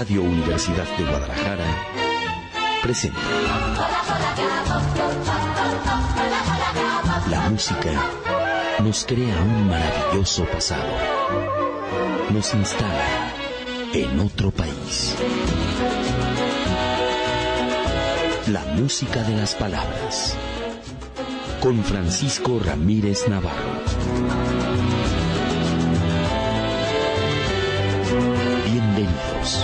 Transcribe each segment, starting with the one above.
Radio Universidad de Guadalajara presenta la música nos crea un maravilloso pasado, nos instala en otro país. La música de las palabras, con Francisco Ramírez Navarro. Bienvenidos.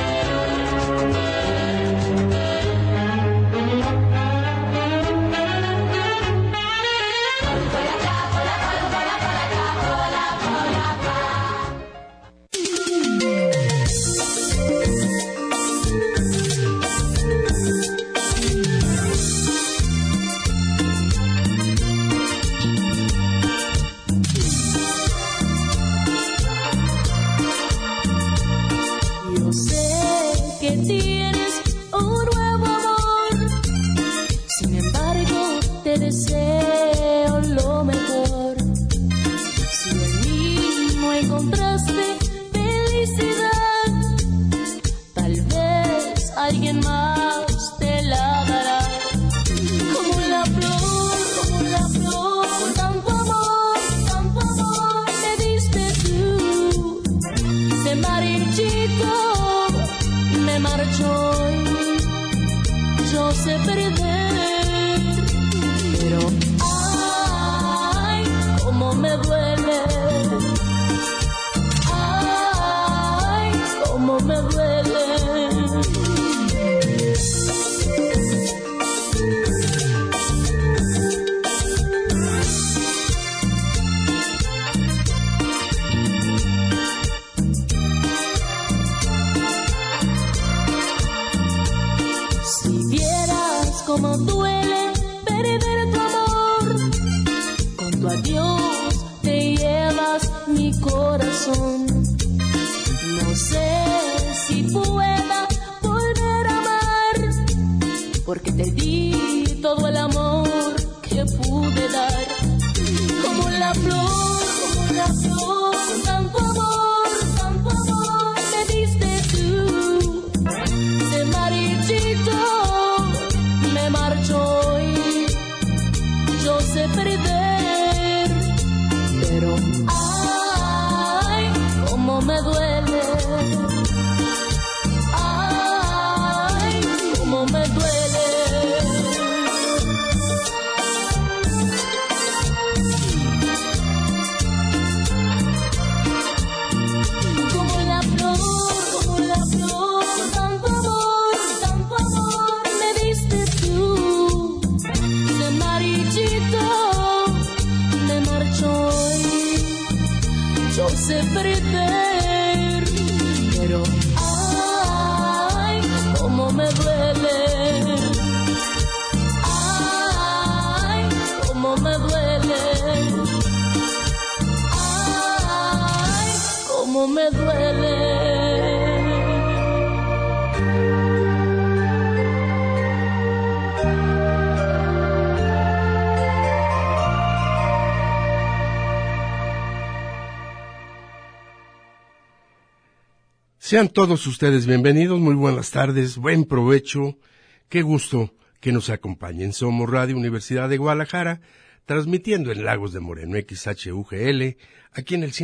Sean todos ustedes bienvenidos, muy buenas tardes, buen provecho, qué gusto que nos acompañen. Somos Radio Universidad de Guadalajara, transmitiendo en Lagos de Moreno, XHUGL, aquí en el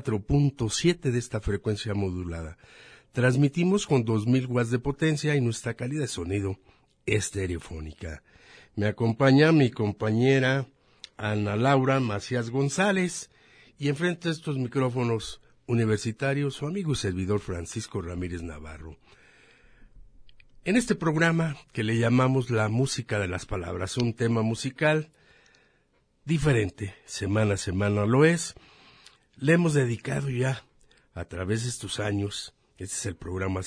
104.7 de esta frecuencia modulada. Transmitimos con 2000 watts de potencia y nuestra calidad de sonido estereofónica. Me acompaña mi compañera Ana Laura Macías González y enfrente de estos micrófonos universitario, su amigo y servidor Francisco Ramírez Navarro. En este programa que le llamamos La Música de las Palabras, un tema musical diferente, semana a semana lo es, le hemos dedicado ya a través de estos años, este es el programa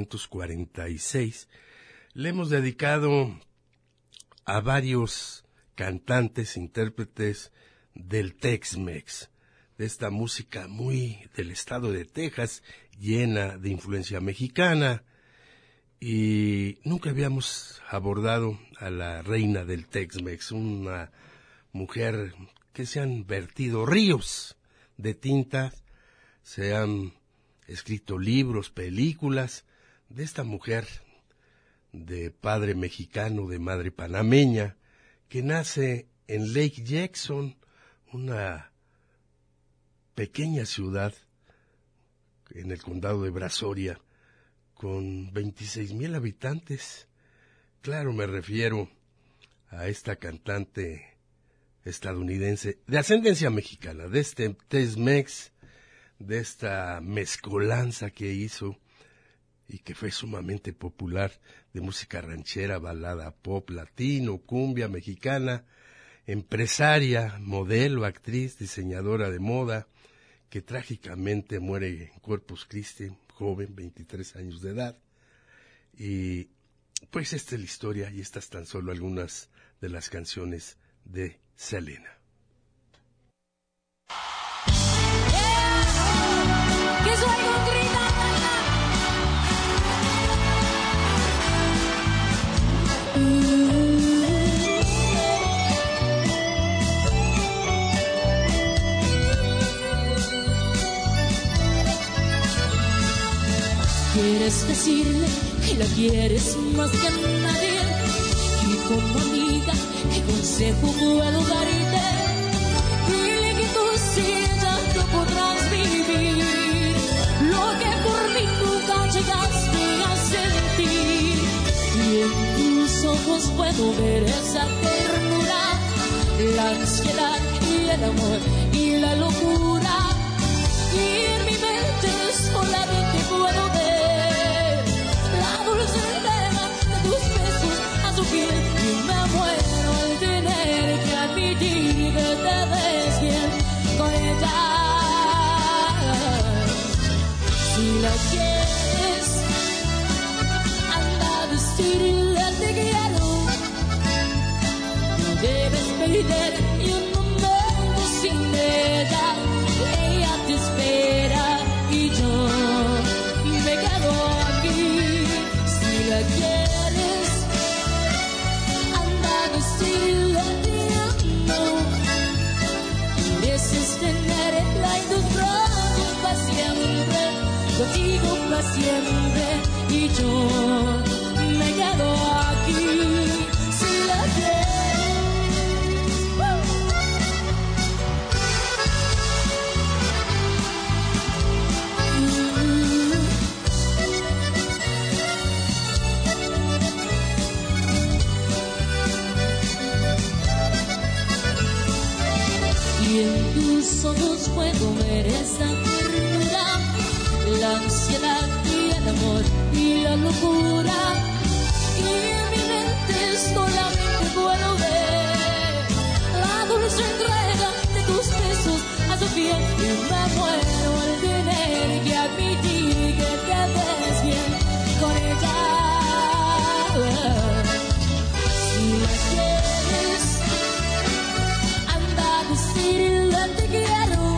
746, le hemos dedicado a varios cantantes, intérpretes del Tex-Mex, de esta música muy del estado de Texas, llena de influencia mexicana, y nunca habíamos abordado a la reina del Tex-Mex, una mujer que se han vertido ríos de tinta, se han escrito libros, películas, de esta mujer de padre mexicano, de madre panameña, que nace en Lake Jackson, una pequeña ciudad en el condado de Brazoria, con 26,000 habitantes. Claro, me refiero a esta cantante estadounidense de ascendencia mexicana, de este Tex-Mex, de esta mezcolanza que hizo y que fue sumamente popular, de música ranchera, balada, pop, latino, cumbia mexicana, empresaria, modelo, actriz, diseñadora de moda, que trágicamente muere en Corpus Christi, joven, 23 años de edad. Y pues esta es la historia, y estas tan solo algunas de las canciones de Selena. Quieres decirle que la quieres más que a nadie, y como amiga, ¿qué consejo puedo darte? Dile que tú sí ya no podrás vivir lo que por mí nunca llegaste a sentir. Y en tus ojos puedo ver esa ternura, la ansiedad y el amor y la locura. Y en mi mente solamente puedo ver la dulce entrega de tus besos a su piel. Y me muero al tener que admitir que te ves bien con ella. Si la quieres, anda a decirle te quiero. No debes perder ni un momento sin ella. Ella te espera y yo me quedo aquí. Si la quieres, anda a decirle te amo. Mereces tenerla en tus brazos para siempre, contigo para siempre, y yo me quedo aquí. Si la quieres. Y en tus ojos puedo ver esa ternura, la ansiedad y el amor y la locura. Y en mi mente solamente puedo ver la dulce entrega de tus besos a su piel. Y me muero al tener que admitir que te ves bien con ella. Si la quieres, anda a decirle te quiero.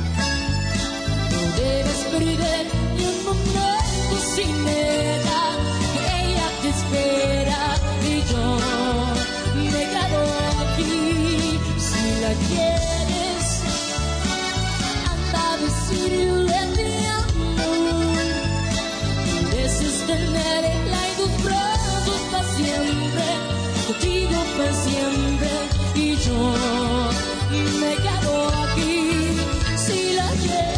No debes perder ni un momento sin ella, que ella te espera y yo me quedo aquí. Si la quieres, anda a decirle te amo. Mereces tenerla en tus brazos para siempre, contigo para siempre, y yo me quedo aquí. Si la quieres.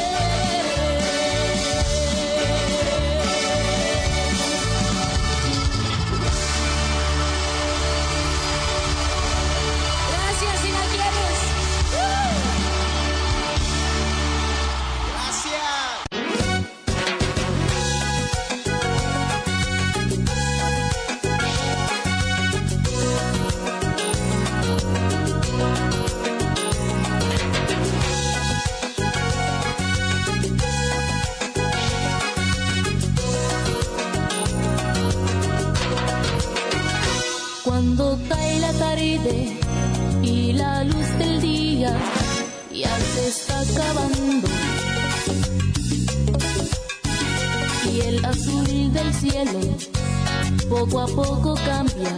Gracias, si la quieres. Cuando cae la tarde y la luz del día ya se está acabando, y el azul del cielo poco a poco cambia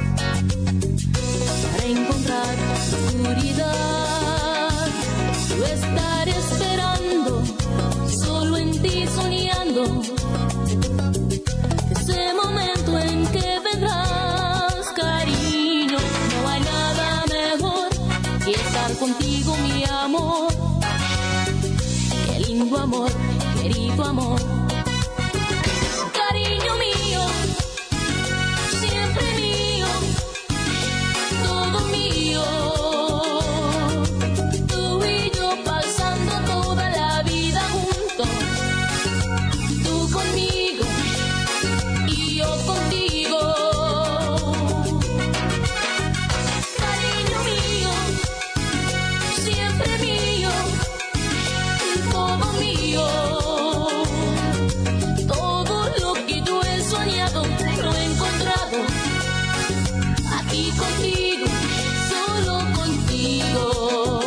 para encontrar oscuridad. Yo estaré esperando, solo en ti soñando, lindo amor, querido amor. Cariño mío, siempre mío, todo mío. Tú y yo pasando toda la vida juntos. Tú conmigo y yo contigo. Cariño mío, siempre mío, todo mío. Todo lo que yo he soñado lo he encontrado aquí contigo, solo contigo.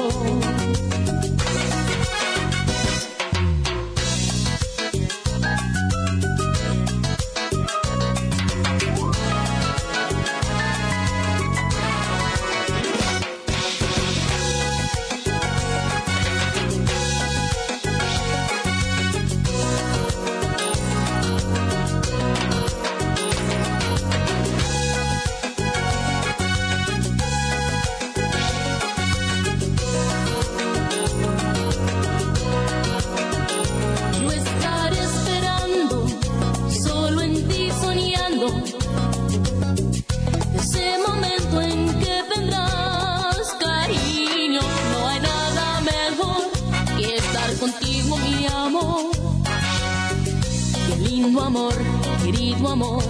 Yo estaré esperando, solo en ti soñando, ese momento en que vendrás, cariño. No hay nada mejor que estar contigo, mi amor. Qué lindo amor, querido amor.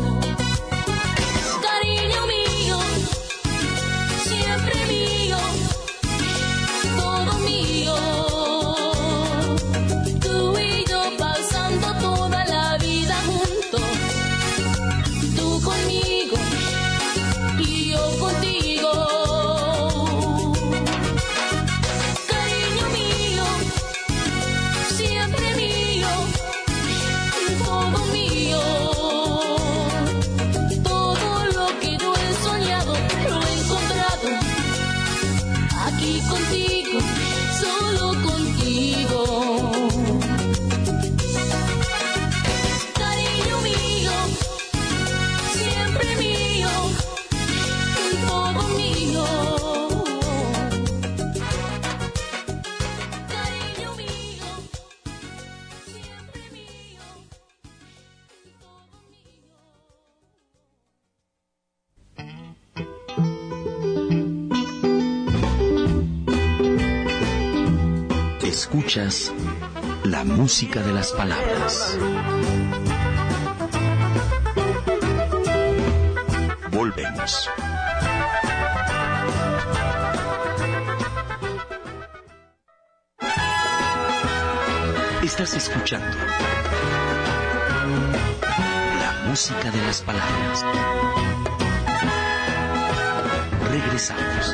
Cariño mío, siempre mío, todo mío. Tú y yo pasando toda la vida juntos. Tú conmigo y yo contigo. Cariño mío, siempre mío, todo mío. Todo lo que yo he soñado lo he encontrado aquí contigo, solo contigo. Cariño mío, siempre mío, todo mío. Cariño mío, siempre mío, todo mío. Escuchas la música de las palabras. Volvemos. Estás escuchando la música de las palabras. Regresamos.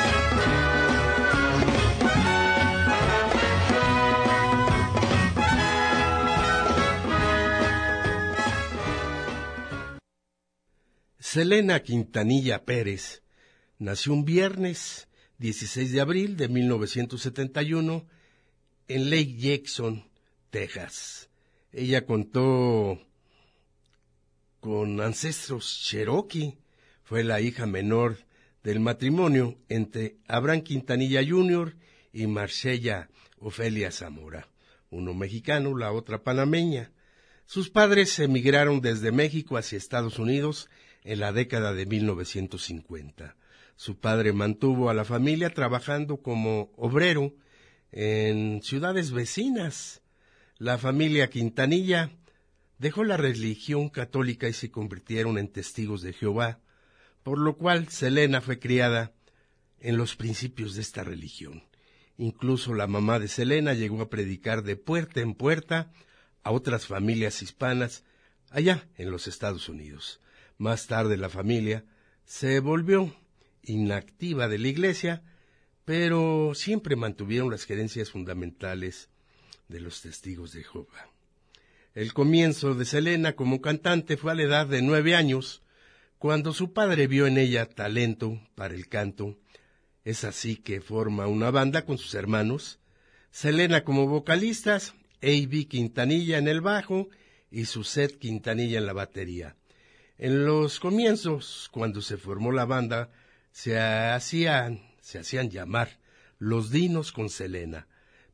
Selena Quintanilla Pérez nació un viernes 16 de abril de 1971 en Lake Jackson, Texas. Ella contó con ancestros cherokee. Fue la hija menor del matrimonio entre Abraham Quintanilla Jr. y Marcella Ofelia Zamora, uno mexicano, la otra panameña. Sus padres emigraron desde México hacia Estados Unidos en la década de 1950. Su padre mantuvo a la familia trabajando como obrero en ciudades vecinas. La familia Quintanilla dejó la religión católica y se convirtieron en testigos de Jehová, por lo cual Selena fue criada en los principios de esta religión. Incluso la mamá de Selena llegó a predicar de puerta en puerta a otras familias hispanas allá en los Estados Unidos. Más tarde la familia se volvió inactiva de la iglesia, pero siempre mantuvieron las creencias fundamentales de los testigos de Jehová. El comienzo de Selena como cantante fue a la edad de 9 años, cuando su padre vio en ella talento para el canto. Es así que forma una banda con sus hermanos, Selena como vocalistas, A.B. Quintanilla en el bajo y Suzette Quintanilla en la batería. En los comienzos, cuando se formó la banda, se hacían llamar Los Dinos con Selena,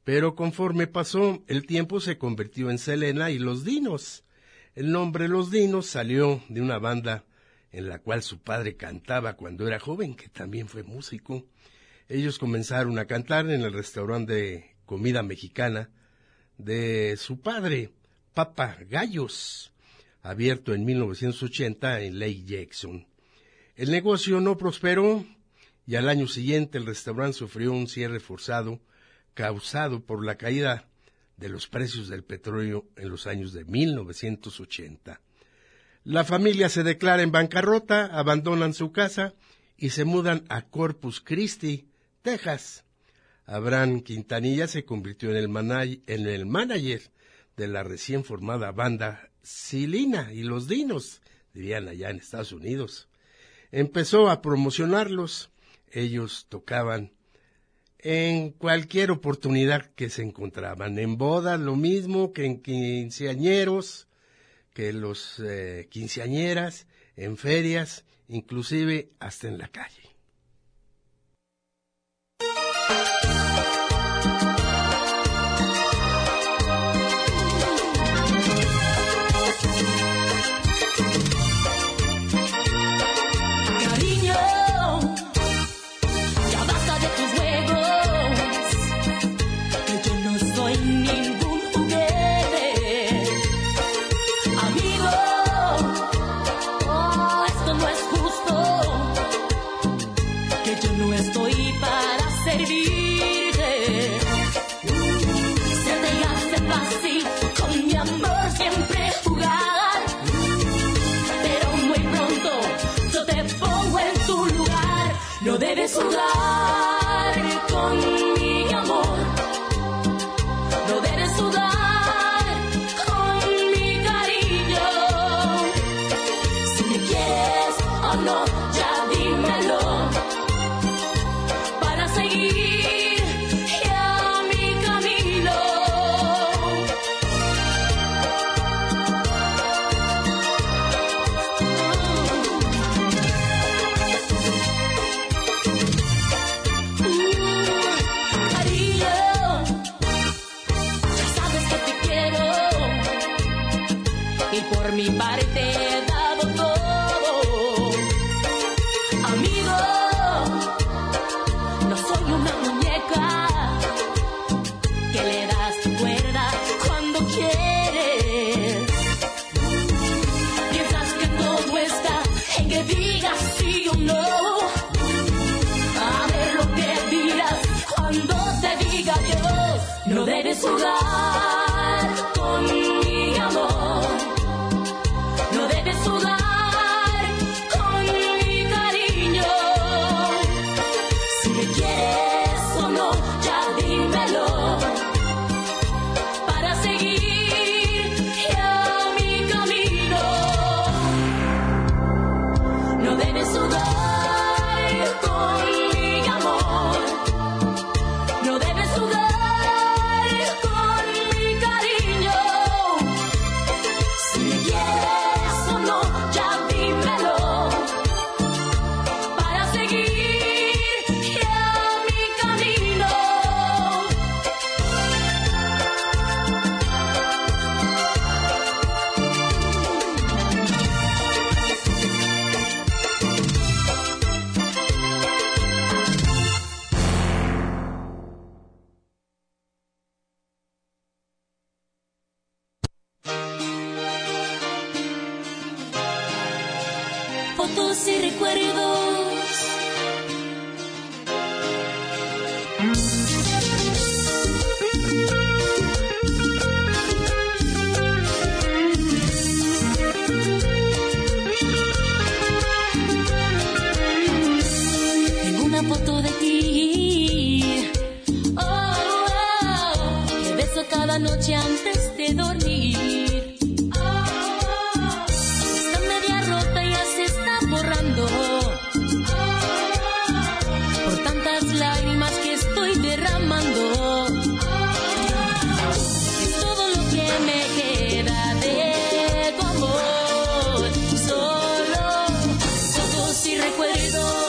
Pero conforme pasó, el tiempo se convirtió en Selena y Los Dinos. El nombre Los Dinos salió de una banda en la cual su padre cantaba cuando era joven, que también fue músico. Ellos comenzaron a cantar en el restaurante de comida mexicana de su padre, Papa Gallos, abierto en 1980 en Lake Jackson. El negocio no prosperó y al año siguiente el restaurante sufrió un cierre forzado causado por la caída de los precios del petróleo en los años de 1980. La familia se declara en bancarrota, abandonan su casa y se mudan a Corpus Christi, Texas. Abraham Quintanilla se convirtió en el manager de la recién formada banda Selena y Los Dinos, dirían allá en Estados Unidos. Empezó a promocionarlos. Ellos tocaban en cualquier oportunidad que se encontraban, en bodas lo mismo que en quinceañeros, que los quinceañeras, en ferias, inclusive hasta en la calle. Debes jugar con mi amor, no debes jugar con mi cariño. Si me quieres o no, ya dímelo, para seguir ya mi camino. Por mi parte he dado todo, amigo, no soy una muñeca que le das tu cuerda cuando quieres. Piensas que todo está en que digas sí o no, a ver lo que dirás cuando te diga yo. No debes jugar con mi amor, no debes jugar con mi cariño. Si me quieres o no, ya dímelo, para seguir ya mi camino. No debes jugar con mi amor, no debes jugar con mi cariño. Si me quieres o no, ya dímelo, para seguir ya mi camino. Fotos y recuerdos. Tengo una foto de ti, que beso cada noche antes de dormir. Está media rota y ya se está borrando por tantas lágrimas que estoy derramando. Es todo lo que me queda de tu amor, solo fotos y recuerdos.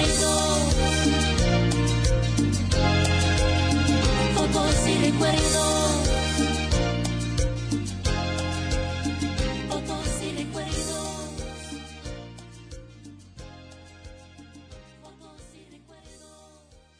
recuerdos, fotos y recuerdos, fotos y recuerdos, fotos y recuerdos.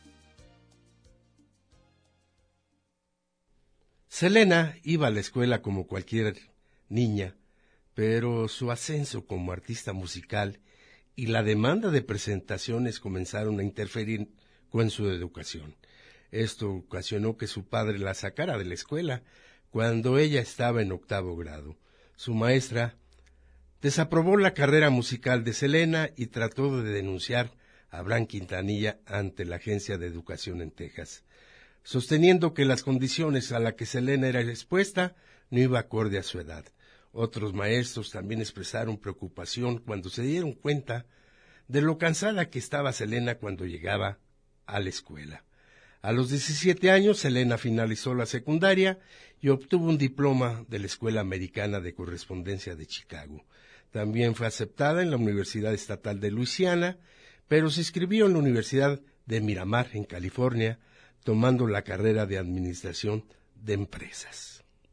Selena iba a la escuela como cualquier niña, pero su ascenso como artista musical y la demanda de presentaciones comenzaron a interferir con su educación. Esto ocasionó que su padre la sacara de la escuela cuando ella estaba en 8º grado. Su maestra desaprobó la carrera musical de Selena y trató de denunciar a Abraham Quintanilla ante la Agencia de Educación en Texas, sosteniendo que las condiciones a las que Selena era expuesta no iba acorde a su edad. Otros maestros también expresaron preocupación cuando se dieron cuenta de lo cansada que estaba Selena cuando llegaba a la escuela. A los 17 años, Selena finalizó la secundaria y obtuvo un diploma de la Escuela Americana de Correspondencia de Chicago. También fue aceptada en la Universidad Estatal de Luisiana, pero se inscribió en la Universidad de Miramar, en California, tomando la carrera de Administración de Empresas.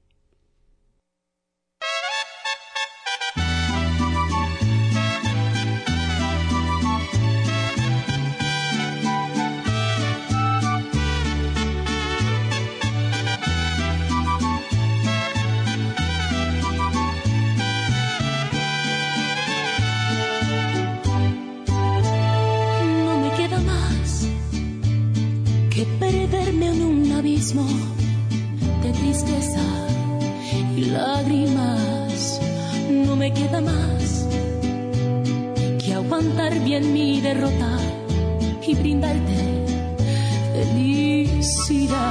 De tristeza y lágrimas, no me queda más que aguantar bien mi derrota y brindarte felicidad.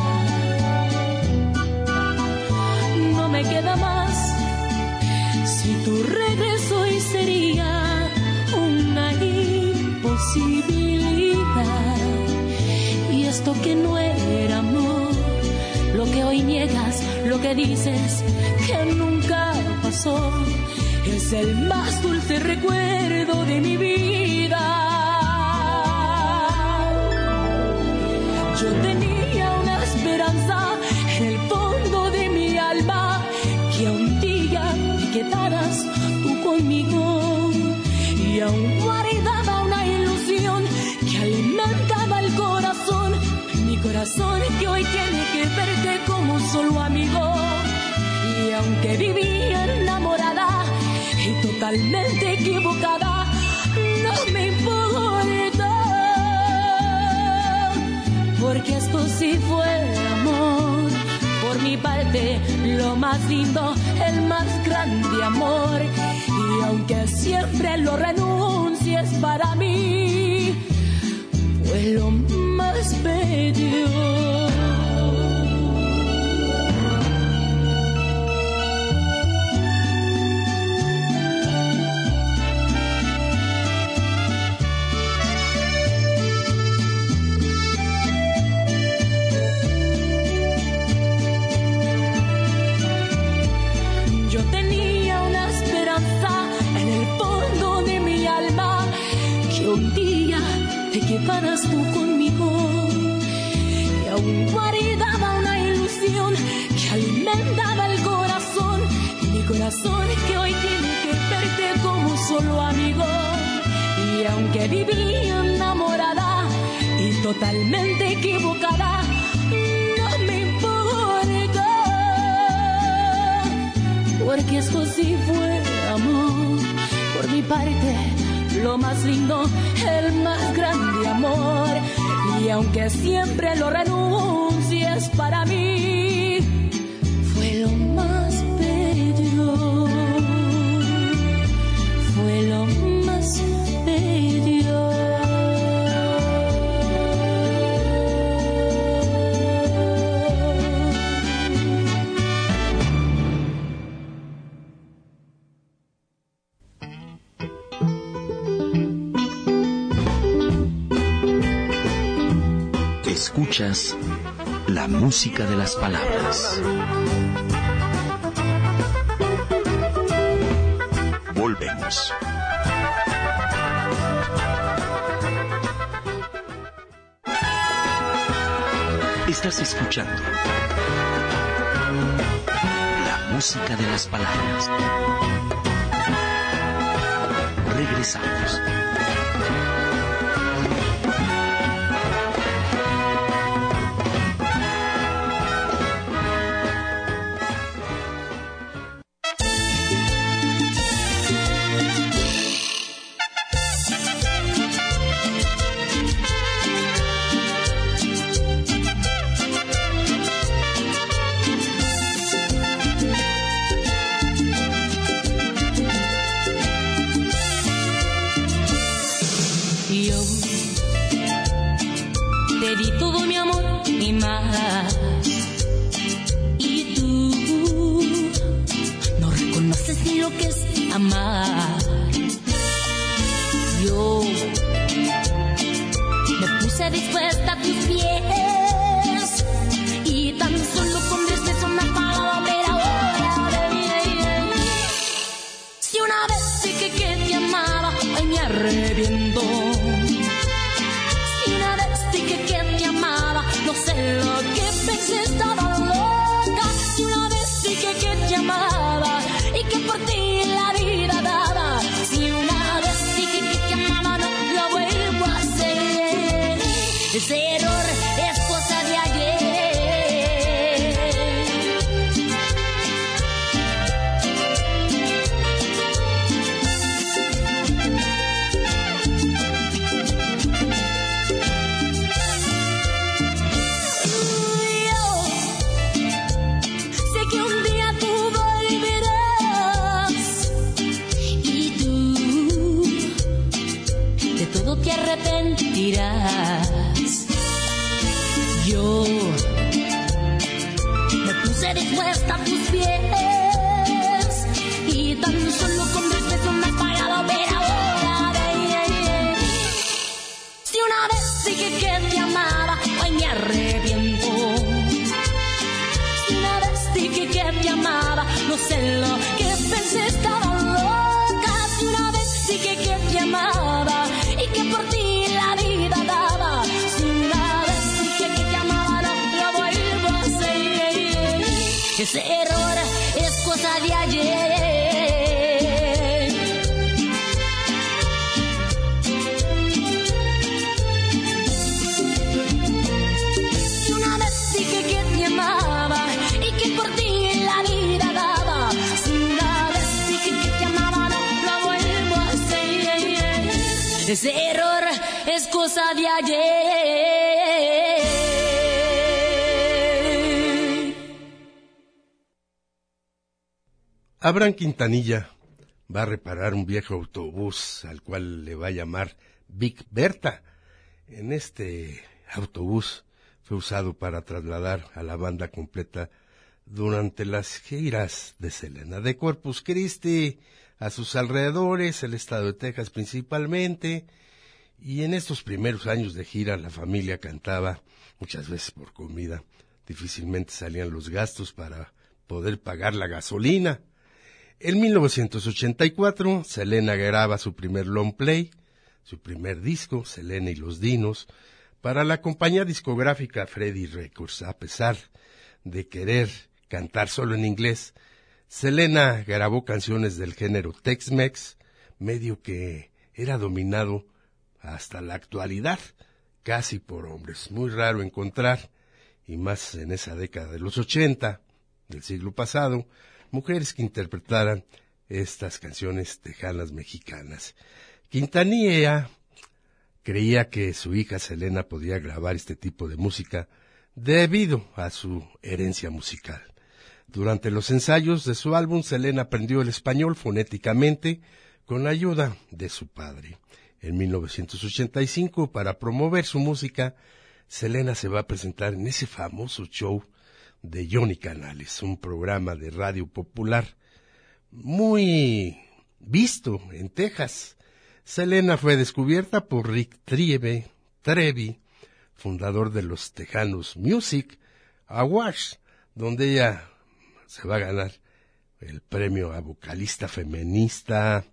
No me queda más, si tu regreso hoy sería una imposibilidad. Y esto que no era amor, lo que hoy niegas, lo que dices que nunca pasó, es el más dulce recuerdo de mi vida. Yo tenía una esperanza en el fondo de mi alma, que un día te quedaras tú conmigo, y aún guardaba una ilusión que alimentaba el corazón, mi corazón que hoy tiene que verte como solo amigo. Y aunque vivía enamorada y totalmente equivocada, no me importa, porque esto sí fue amor. Por mi parte, lo más lindo, el más grande amor. Y aunque siempre lo renuncies, para mí fue lo más bello. Quedaras tú conmigo, y aún guardaba una ilusión que alimentaba el corazón, mi corazón que hoy tiene que verte como solo amigo. Y aunque vivía enamorada y totalmente equivocada, no me importa, porque esto sí fue amor. Por mi parte, lo más lindo, el más grande amor. Y aunque siempre lo renuncies, para mí fue lo más bello. Fue lo más bello. Escuchas la música de las palabras. Volvemos. Estás escuchando la música de las palabras. Regresamos. Yo me puse dispuesta a tus pies y tan solo con desprecio me has pagado, pero ahora si una vez dije que te amaba, hoy me arrepiento. Si una vez dije que te amaba, no sé lo que pensé, estaba loca. Si una vez dije que te amaba y que por ti la vida daba. Si una vez dije que te amaba, no lo vuelvo a hacer. Ese error es cosa de ayer. Si una vez dije que te amaba y que por ti la vida daba. Si una vez dije que te amaba, no lo vuelvo a hacer. Ese error es cosa de ayer. Abraham Quintanilla va a reparar un viejo autobús al cual le va a llamar Big Berta. En este autobús fue usado para trasladar a la banda completa durante las giras de Selena, de Corpus Christi a sus alrededores, el estado de Texas principalmente, y en estos primeros años de gira la familia cantaba muchas veces por comida. Difícilmente salían los gastos para poder pagar la gasolina. En 1984, Selena graba su primer long play, su primer disco, Selena y los Dinos, para la compañía discográfica Freddie Records. A pesar de querer cantar solo en inglés, Selena grabó canciones del género Tex-Mex, medio que era dominado hasta la actualidad casi por hombres. Muy raro encontrar, y más en esa década de los 80 del siglo pasado, mujeres que interpretaran estas canciones tejanas mexicanas. Quintanilla creía que su hija Selena podía grabar este tipo de música debido a su herencia musical. Durante los ensayos de su álbum, Selena aprendió el español fonéticamente con la ayuda de su padre. En 1985, para promover su música, Selena se va a presentar en ese famoso show de Johnny Canales, un programa de radio popular muy visto en Texas. Selena fue descubierta por Rick Trevi, fundador de los Tejanos Music Awards, donde ella se va a ganar el premio a vocalista femenina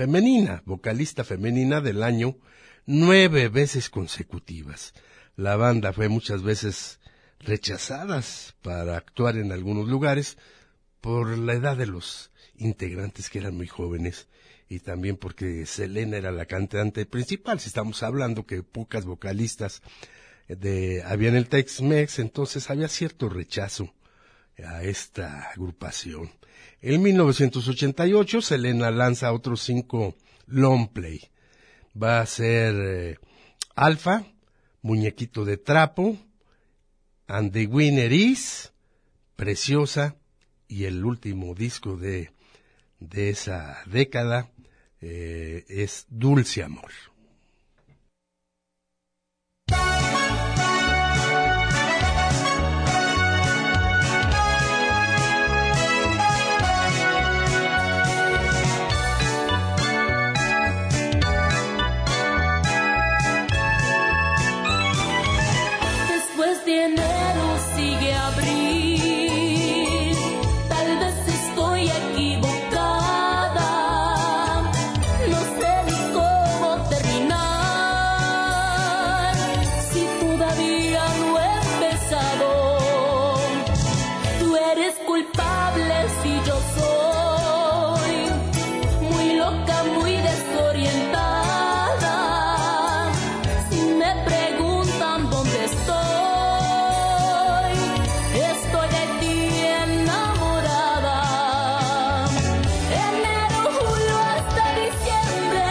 del año 9 veces consecutivas. La banda fue muchas veces rechazadas para actuar en algunos lugares por la edad de los integrantes, que eran muy jóvenes, y también porque Selena era la cantante principal. Si estamos hablando que pocas vocalistas había en el Tex-Mex, entonces había cierto rechazo a esta agrupación. En 1988 Selena lanza otros 5 long play. Va a ser Alfa, Muñequito de Trapo, And the Winner Is, Preciosa, y el último disco de esa década es Dulce Amor. Después de enero sigue abril, tal vez estoy equivocada, no sé ni cómo terminar, si todavía no he empezado. Tú eres culpable si yo soy muy loca, muy desorientada, si me preguntan dónde estoy. Estoy de ti enamorada. Enero, julio hasta diciembre,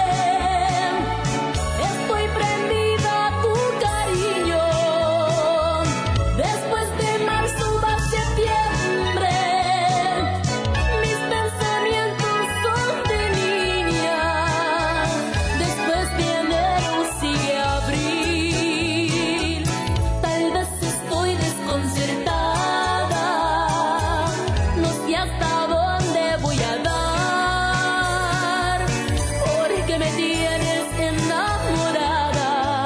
estoy prendida a tu cariño. Después de marzo va septiembre, mis pensamientos son de niña. Después de enero sigue abril, tal vez estoy desconcertada, no sé hasta dónde voy a dar, porque me tienes enamorada.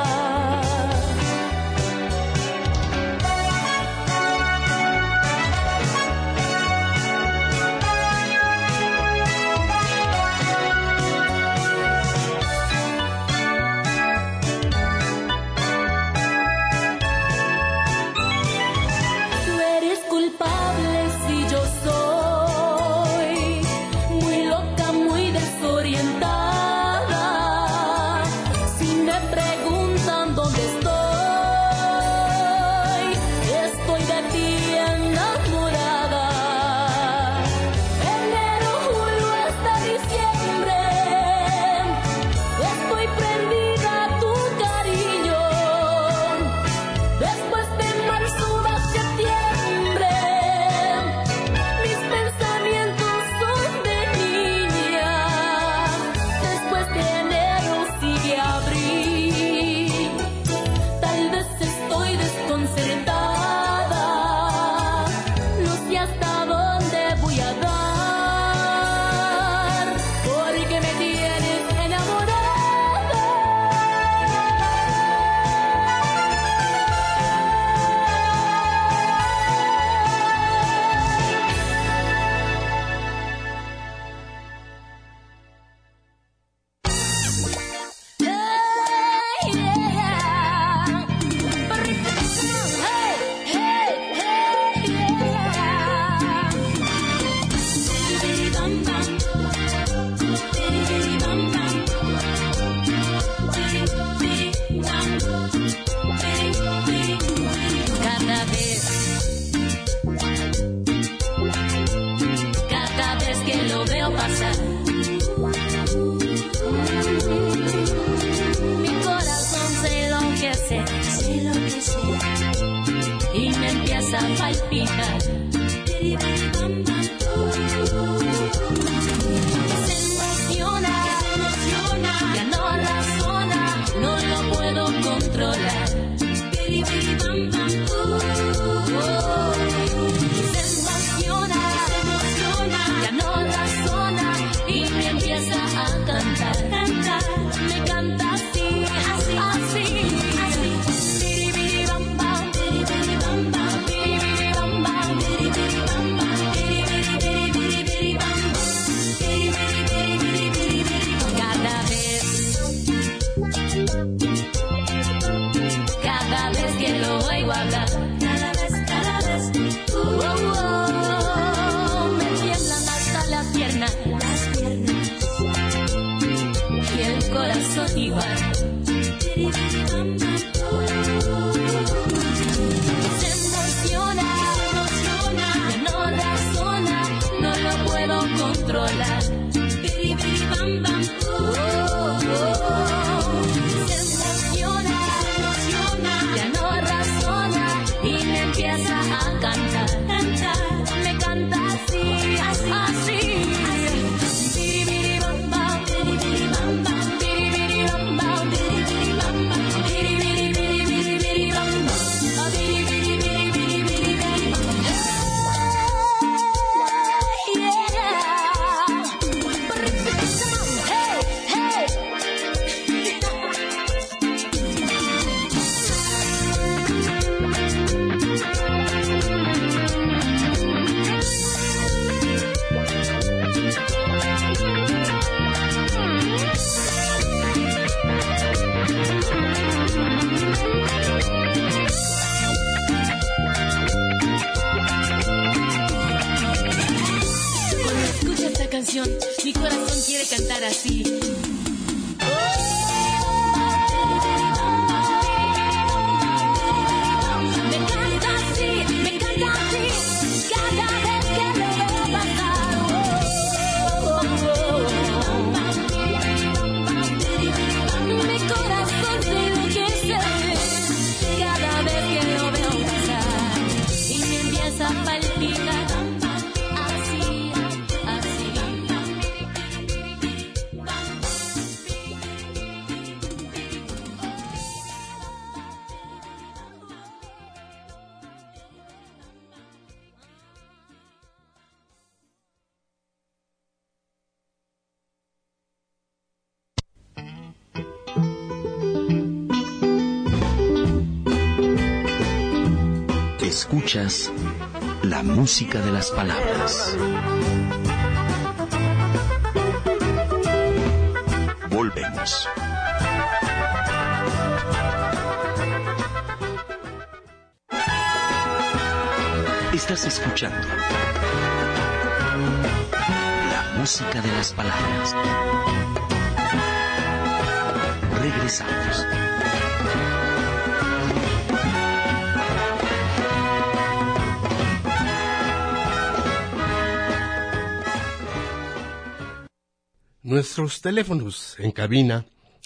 Tú eres culpable si yo soy muy loca, muy desorientada, si me preguntan dónde estoy de ti enamorada. Enero, julio hasta diciembre, estoy prendida a tu cariño. Después de marzo va septiembre, mis pensamientos son de niña. Después de enero sigue abril, tal vez estoy desconcertada, no sé hasta dónde voy a dar, porque me tienes enamorada. Cada vez que lo veo pasar, mi corazón se enloquece y me empieza a palpitar. Se emociona, ya no razona, no lo puedo controlar. Se emociona, ya no razona y me empieza a cantar. Me canta así, así, así, así. Biribiribam bam, biribiribam bam, biribiribam bam, biribiribam bam, biribiribiribiribam bam, biribiribiribiribam. Cada vez igual. Se emociona, ya no razona, no lo puedo controlar. Se emociona, ya no razona y me empieza a cantar. Me canta así, así. Mi corazón quiere cantar así. Me canta así, cada vez que lo veo pasar. Mi corazón se enloquece cada vez que lo veo pasar y me empieza a palpitar. Escuchas la música de las palabras. Volvemos. Estás escuchando la música de las palabras. Regresamos. Nuestros teléfonos en cabina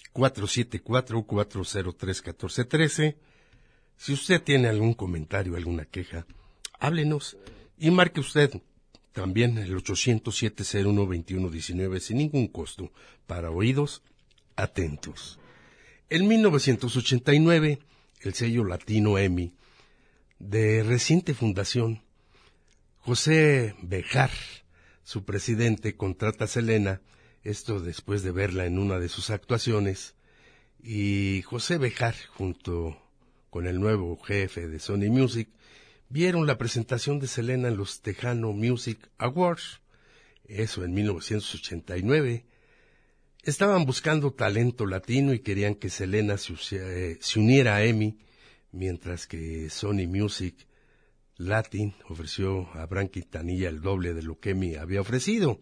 474-403-1413. Si usted tiene algún comentario, alguna queja, háblenos y marque usted también el 800-701-2119 sin ningún costo para oídos atentos. En 1989, el sello latino EMI, de reciente fundación, José Bejar, su presidente, contrata a Selena, esto después de verla en una de sus actuaciones, y José Bejar, junto con el nuevo jefe de Sony Music, vieron la presentación de Selena en los Tejano Music Awards, eso en 1989. Estaban buscando talento latino y querían que Selena se uniera a EMI, mientras que Sony Music Latin ofreció a Abraham Quintanilla el doble de lo que EMI había ofrecido.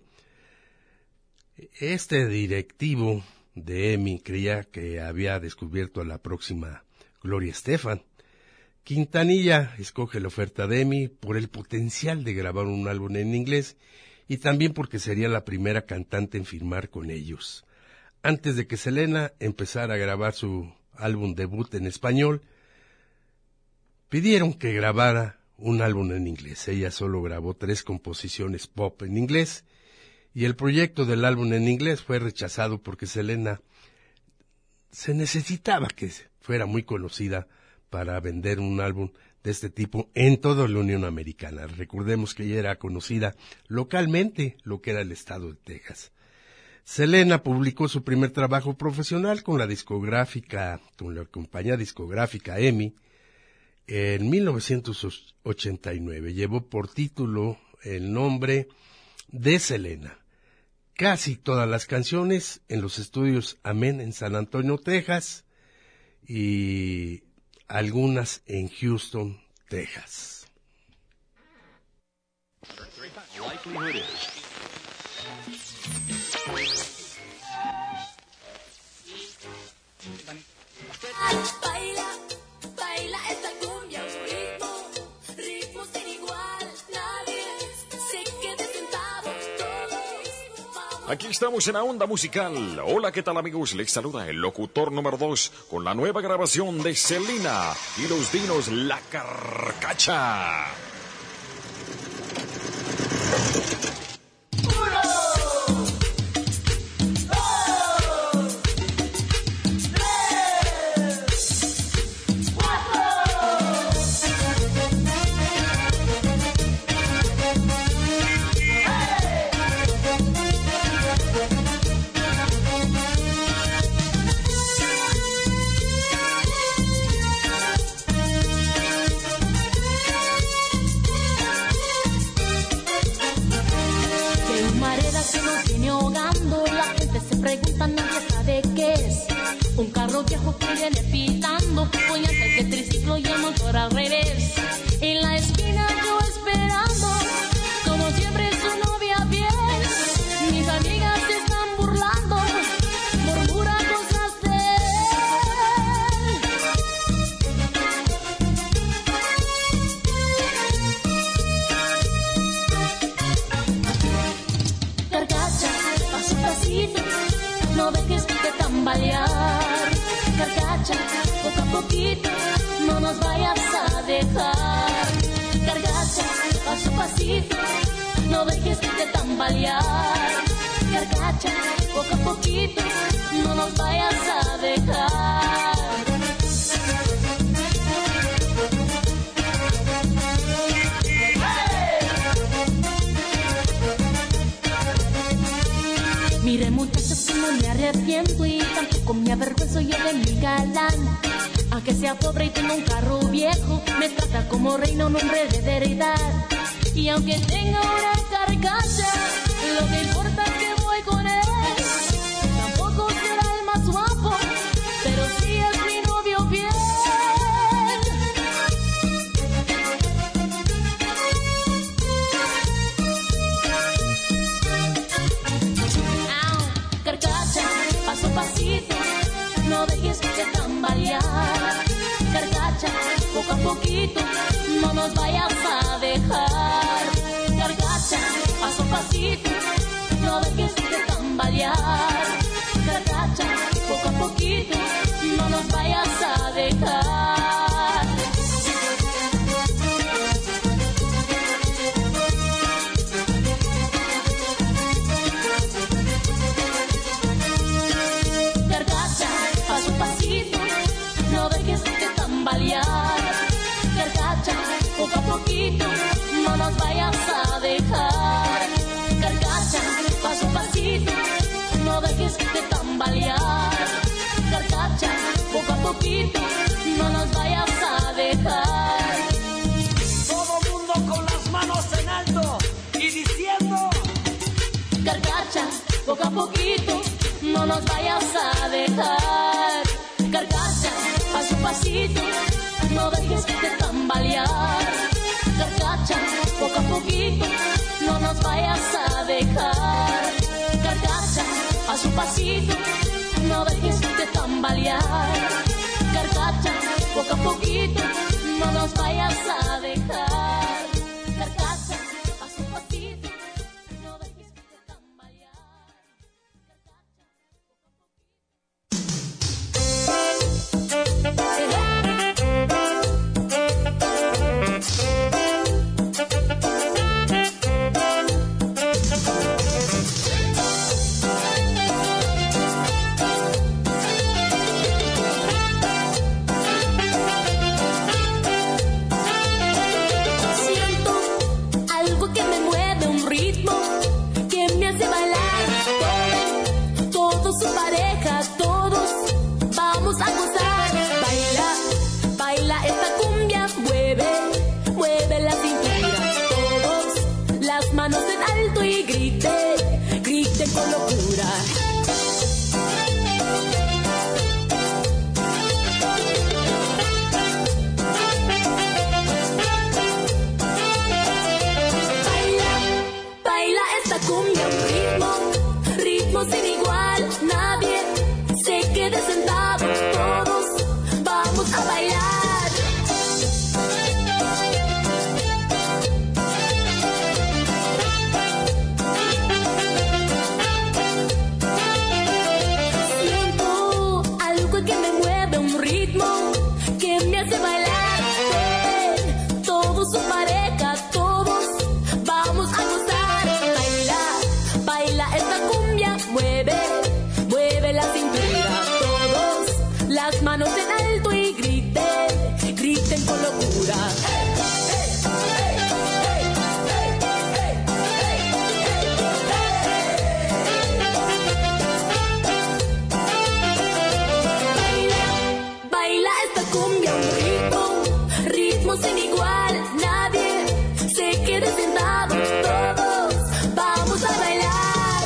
Este directivo de EMI creía que había descubierto a la próxima Gloria Estefan. Quintanilla escoge la oferta de EMI por el potencial de grabar un álbum en inglés y también porque sería la primera cantante en firmar con ellos. Antes de que Selena empezara a grabar su álbum debut en español, pidieron que grabara un álbum en inglés. Ella solo grabó 3 composiciones pop en inglés y el proyecto del álbum en inglés fue rechazado porque Selena se necesitaba que fuera muy conocida para vender un álbum de este tipo en toda la Unión Americana. Recordemos que ella era conocida localmente, lo que era el estado de Texas. Selena publicó su primer trabajo profesional con la compañía discográfica EMI en 1989. Llevó por título el nombre de Selena. Casi todas las canciones en los estudios Amén en San Antonio, Texas, y algunas en Houston, Texas. Baila, baila esta cumbia, un ritmo, ritmo sin igual. Nadie se quede sentado, todos. Aquí estamos en la onda musical. Hola, ¿qué tal, amigos? Les saluda el locutor número 2 con la nueva grabación de Selena y los Dinos La Carcacha. Preguntan, nadie sabe qué es. Un carro viejo que viene pitando, voy antes que triciclo y el motor al revés. En la esquina yo esperando, como siempre su novia bien. Mis amigas se están burlando, murmura cosas de él. Carcacha, paso a pasito, no dejes de tambalear. Carcacha, poco a poquito, no nos vayas a dejar. Carcacha, paso a pasito, no dejes de tambalear. Carcacha, poco a poquito, no nos vayas a dejar. Mire, muchachos, que no me arrepiento y tampoco me avergüenzo yo de mi galán. Aunque sea pobre y tenga un carro viejo, me trata como reino, un hombre de heredad. Y aunque tenga una carcacha, lo que importa es que voy con él. Tampoco será el más guapo, pero sí es mi novio fiel. Carcacha, paso a pasito, no dejes de tambalear. Carcacha, poco a poquito, no nos vayas a dejar. Carcacha, paso a pasito, no dejes de tambalear. Carcacha, poco a poquito, no nos vayas a dejar. Carcacha, paso a pasito, no dejes de tambalear. Carcacha, poco a poquito, no nos vayas a dejar. Carcacha, paso a pasito, no dejes de tambalear. Carcacha, poco a poquito, no nos vayas a dejar. Todo mundo con las manos en alto y diciendo: Carcacha, poco a poquito, no nos vayas a dejar. Carcacha, paso a pasito, no dejes de tambalear. Carcacha, poco a poquito, no nos vayas a dejar. Carcacha, paso a pasito, no dejes de tambalear. Carcacha, poco a poquito, no nos vayas a dejar. Carcacha, paso a pasito, no dejes de tambalear. Carcacha, las manos en alto y griten, griten con locura. Baila esta cumbia, un ritmo, ritmo sin igual, nadie se quede sentado, todos vamos a bailar.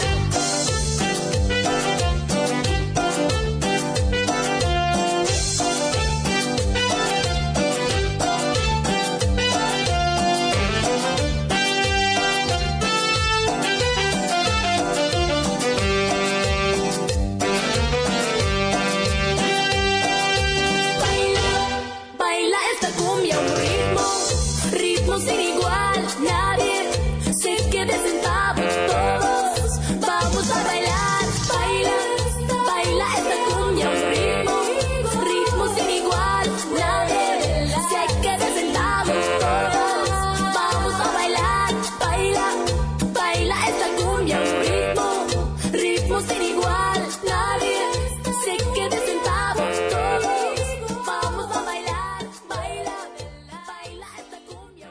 Sin igual, nadie se quede sentado, todos vamos a bailar. Baila, baila esta cumbia, un ritmo, ritmo sin igual, nadie se quede sentado, todos vamos a bailar. Baila, baila esta cumbia, un ritmo, ritmo sin igual, nadie se quede sentado, todos vamos a bailar. Baila, baila esta cumbia.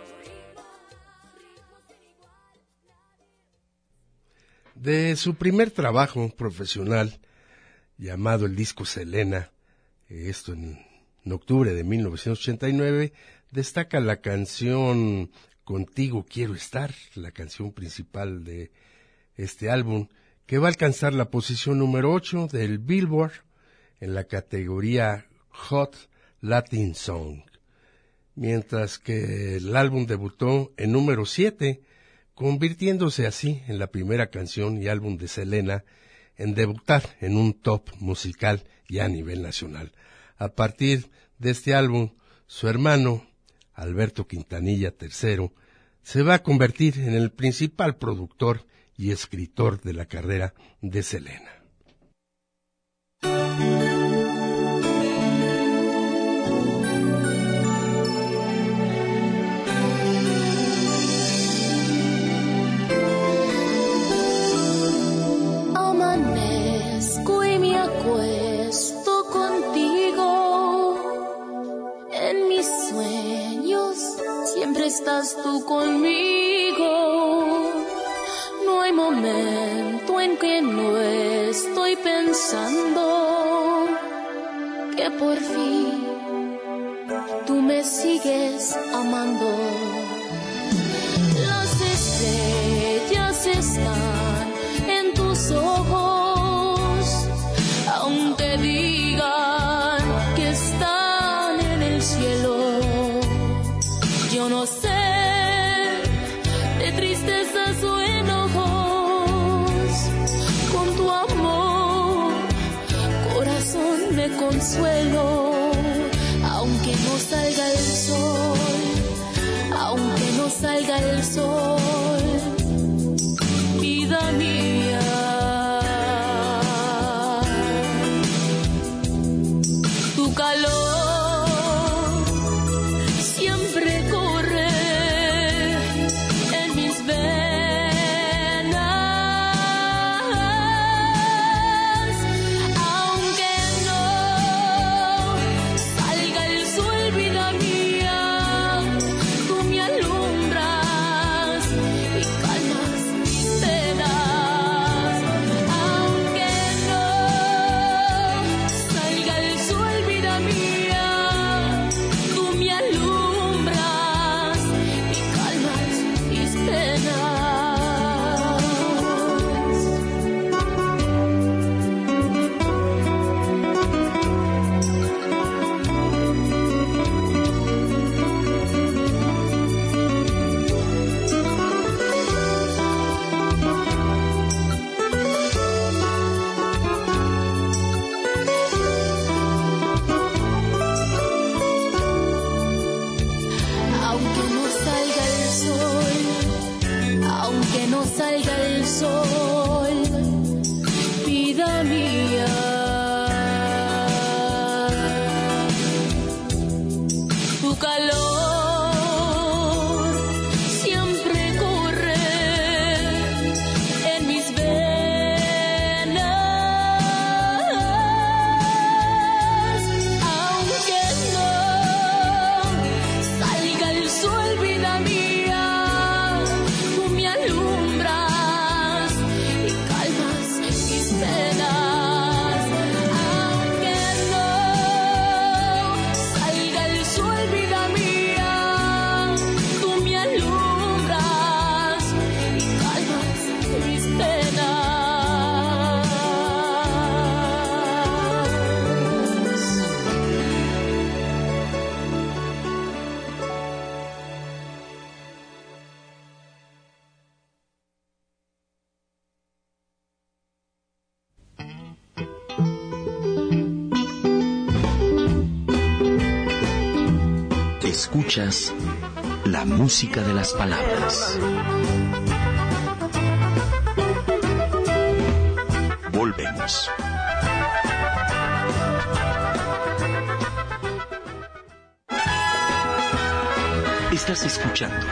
De su primer trabajo profesional, llamado el disco Selena, esto en octubre de 1989, destaca la canción Contigo Quiero Estar, la canción principal de este álbum, que va a alcanzar la posición número 8 del Billboard en la categoría Hot Latin Song, mientras que el álbum debutó en número 7, convirtiéndose así en la primera canción y álbum de Selena en debutar en un top musical ya a nivel nacional. A partir de este álbum, su hermano, Alberto Quintanilla III, se va a convertir en el principal productor y escritor de la carrera de Selena. Amanezco y me acuesto contigo. En mis sueños siempre estás tú conmigo. No hay momento en que no estoy pensando que por fin tú me sigues amando. Las estrellas están en tus ojos, aunque digan que están en el cielo. Yo no sé de tristezas o enojos, con tu amor, corazón, me consuelo. Aunque no salga el sol, aunque no salga el sol, vida mía. Tu calor siempre corre en mis venas, aunque no salga el sol, vida mía, tú me alumbras y calmas mis penas. Aunque no salga el sol, vida mía, Escuchas la música de las palabras. Volvemos. Estás escuchando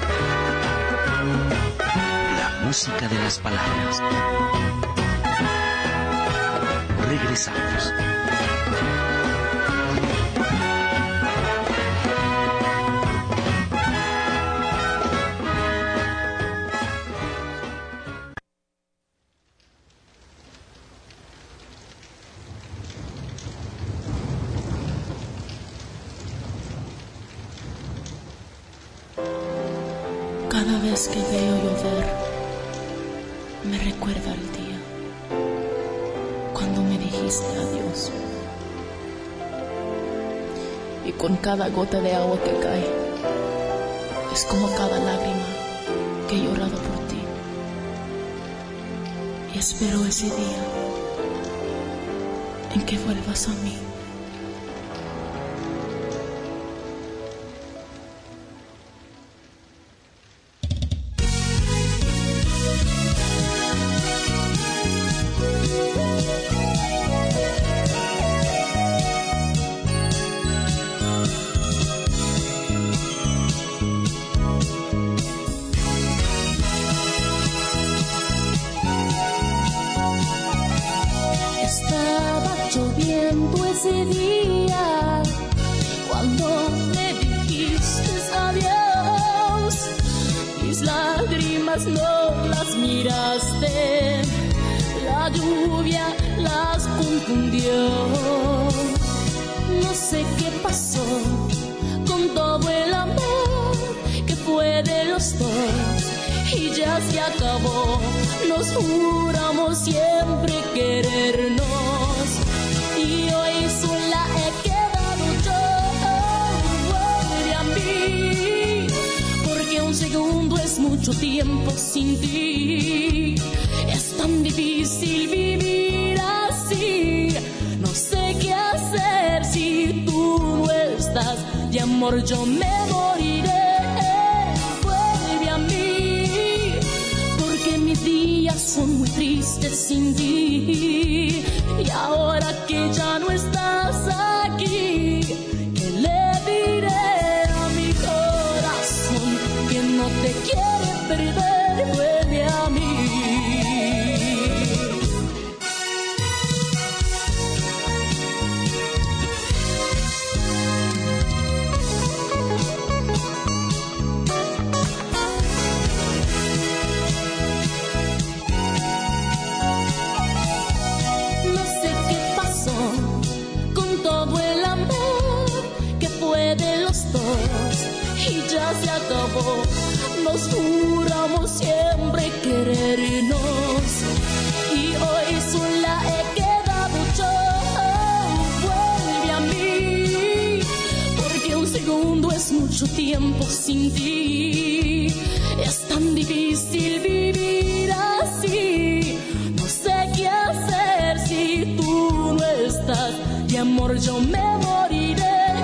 la música de las palabras. Regresamos. Cada vez que veo llover, me recuerda el día cuando me dijiste adiós. Y con cada gota de agua que cae, es como cada lágrima que he llorado por ti. Y espero ese día en que vuelvas a mí. Ese día cuando me dijiste adiós, mis lágrimas no las miraste, la lluvia las confundió. No sé qué pasó con todo el amor que fue de los dos y ya se acabó. Nos juramos siempre querernos y hoy sola he quedado yo. Vuelve a mí, porque un segundo es mucho tiempo sin ti. Es tan difícil vivir así. No sé qué hacer si tú no estás. De amor yo me moriré. Vuelve a mí, porque mis días son muy tristes sin ti. Y ahora que ya no estás aquí, ¿qué le diré a mi corazón que no te quiere perder? Vuelve a mí. Y ya se acabó, nos juramos siempre querernos y hoy sola he quedado yo. Vuelve a mí, porque un segundo es mucho tiempo sin ti. Es tan difícil vivir así. No sé qué hacer si tú no estás. De amor yo me moriré.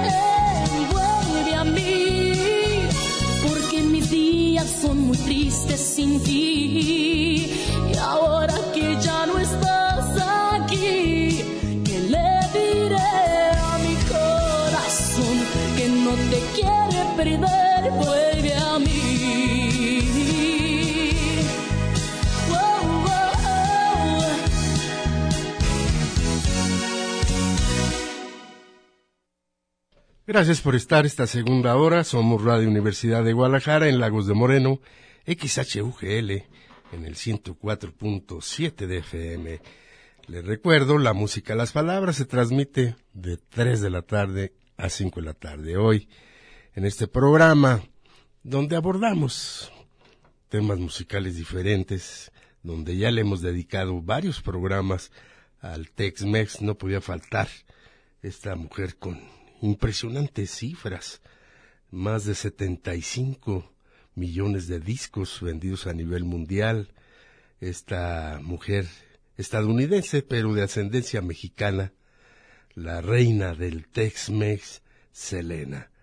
Son muy tristes sin ti. Y ahora que ya no estás aquí, ¿qué le diré a mi corazón que no te quiere perder? Vuelve a mí. Oh, oh, oh. Gracias por estar esta segunda hora. Somos Radio Universidad de Guadalajara en Lagos de Moreno, XHUGL en el 104.7 de FM. Les recuerdo, la música, las palabras se transmite de 3 de la tarde a 5 de la tarde. Hoy, en este programa, donde abordamos temas musicales diferentes, donde ya le hemos dedicado varios programas al Tex-Mex, no podía faltar esta mujer con impresionantes cifras, más de 75 millones de discos vendidos a nivel mundial. Esta mujer estadounidense, pero de ascendencia mexicana, la reina del Tex-Mex, Selena.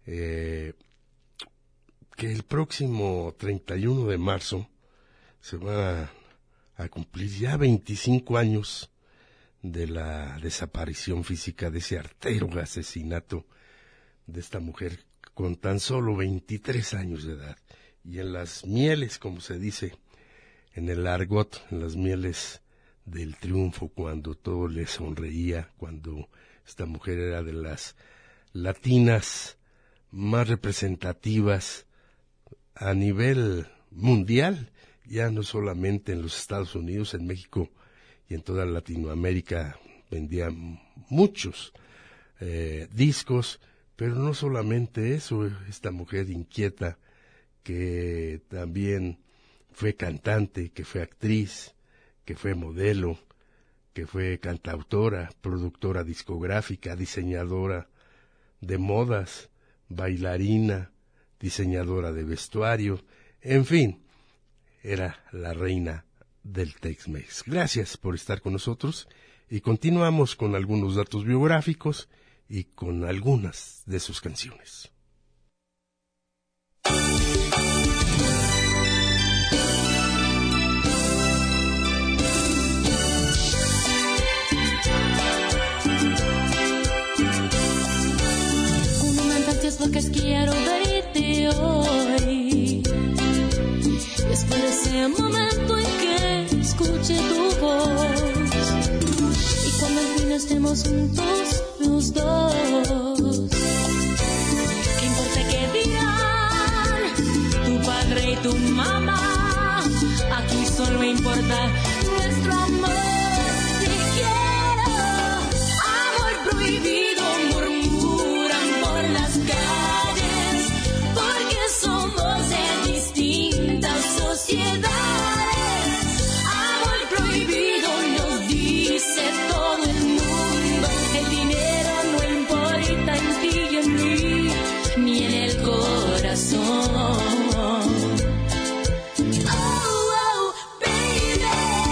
que el próximo 31 de marzo se va a cumplir ya 25 años de la desaparición física, de ese artero asesinato de esta mujer con tan solo 23 años de edad. Y en las mieles, como se dice en el argot, en las mieles del triunfo, cuando todo le sonreía, cuando esta mujer era de las latinas más representativas a nivel mundial, ya no solamente en los Estados Unidos, en México y en toda Latinoamérica vendía muchos discos, pero no solamente eso, esta mujer inquieta que también fue cantante, que fue actriz, que fue modelo, que fue cantautora, productora discográfica, diseñadora de modas, bailarina, diseñadora de vestuario, en fin, era la reina del Tex-Mex. Gracias por estar con nosotros y continuamos con algunos datos biográficos y con algunas de sus canciones. Porque quiero verte hoy. Después de ese momento en que escuche tu voz, y cuando al fin estemos juntos los dos, ¿qué importa qué dirán tu padre y tu mamá? Aquí solo importa nuestro amor. Te quiero, amor prohibido. Amor prohibido nos dice todo el mundo. El dinero no importa en ti y en mí, ni en el corazón. Oh, oh, baby.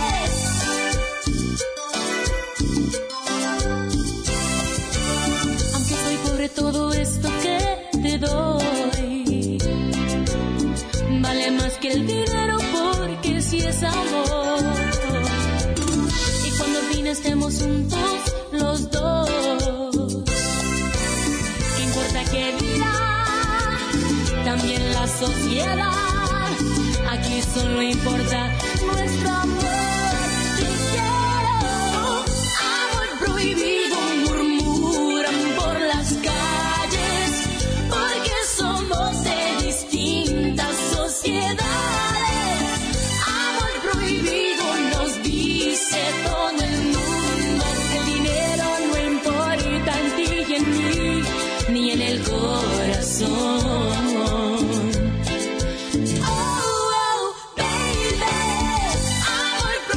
Aunque soy pobre, todo esto que te doy vale más que el dinero, porque si es amor. Y cuando al fin estemos juntos los dos, ¿qué importa qué dirá también la sociedad? Aquí solo importa nuestro amor. Te quiero, amor prohibido, murmuran por las calles, porque somos de distintas sociedades. Amor prohibido nos dice todo el mundo. El dinero no importa en ti y en mí, ni en el corazón. Oh, oh, baby. Amor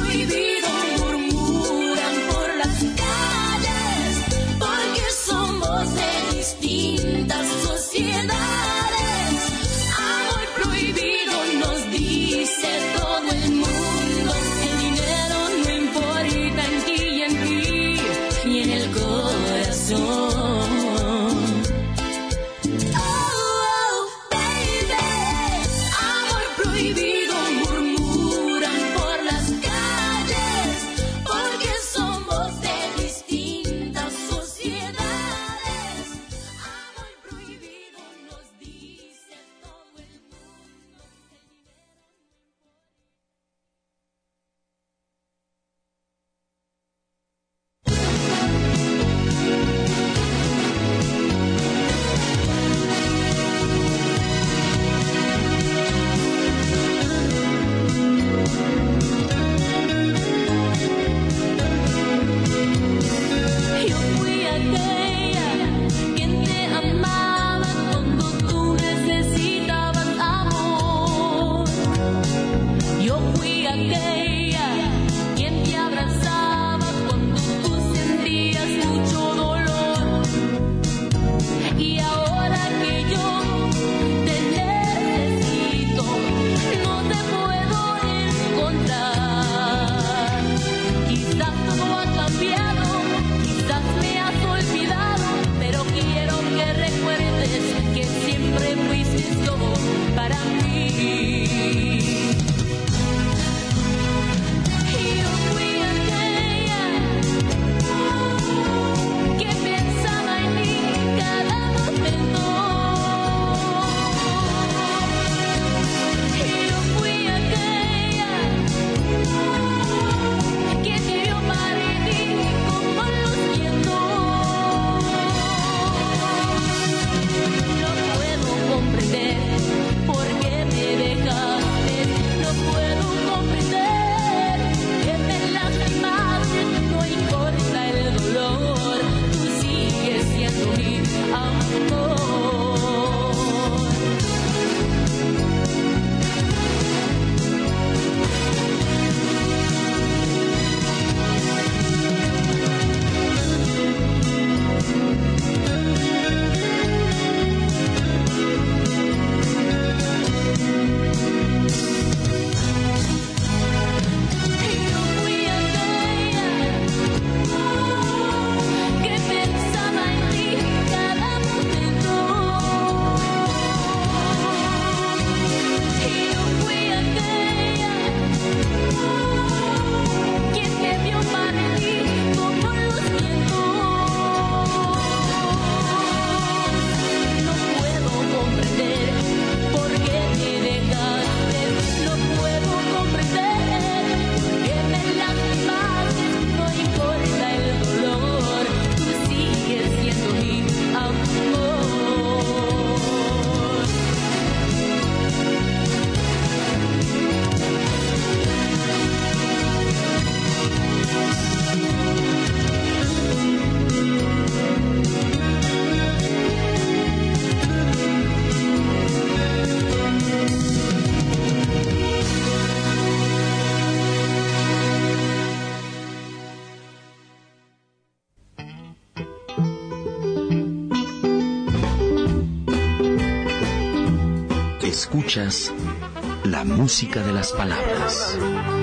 Escuchas la música de las palabras.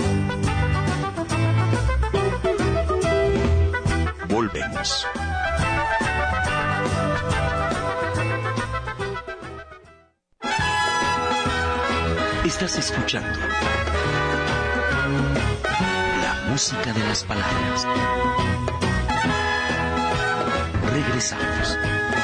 Volvemos. Estás escuchando la música de las palabras. Regresamos.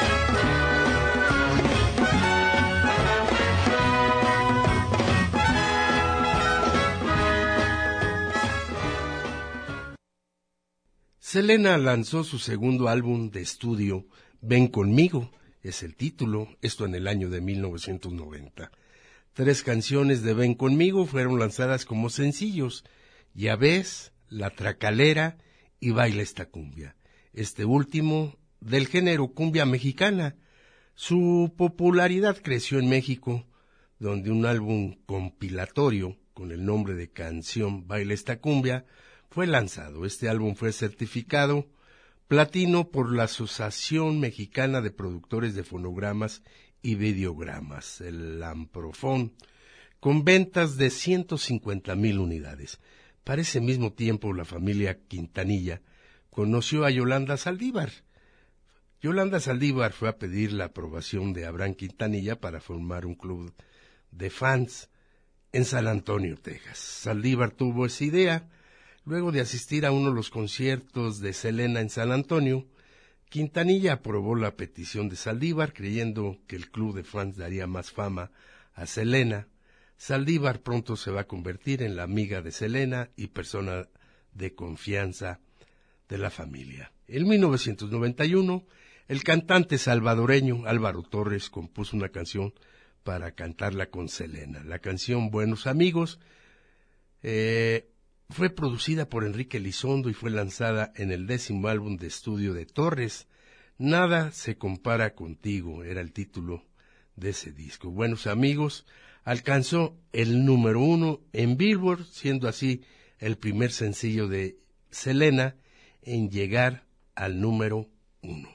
Selena lanzó su segundo álbum de estudio, Ven Conmigo, es el título, esto en el año de 1990. 3 canciones de Ven Conmigo fueron lanzadas como sencillos, Ya ves, La Tracalera y Baila esta cumbia. Este último, del género cumbia mexicana. Su popularidad creció en México, donde un álbum compilatorio con el nombre de Canción Baila esta cumbia fue lanzado. Este álbum fue certificado platino por la Asociación Mexicana de Productores de Fonogramas y Videogramas, el AMPROFON, con ventas de 150,000 unidades. Para ese mismo tiempo, la familia Quintanilla conoció a Yolanda Saldívar. Yolanda Saldívar fue a pedir la aprobación de Abraham Quintanilla para formar un club de fans en San Antonio, Texas. Saldívar tuvo esa idea. Luego de asistir a uno de los conciertos de Selena en San Antonio, Quintanilla aprobó la petición de Saldívar, creyendo que el club de fans daría más fama a Selena. Saldívar pronto se va a convertir en la amiga de Selena y persona de confianza de la familia. En 1991, el cantante salvadoreño Álvaro Torres compuso una canción para cantarla con Selena. La canción Buenos Amigos fue producida por Enrique Elizondo y fue lanzada en el 10º álbum de estudio de Torres. Nada se compara contigo, era el título de ese disco. Buenos Amigos alcanzó el número 1 en Billboard, siendo así el primer sencillo de Selena en llegar al número 1.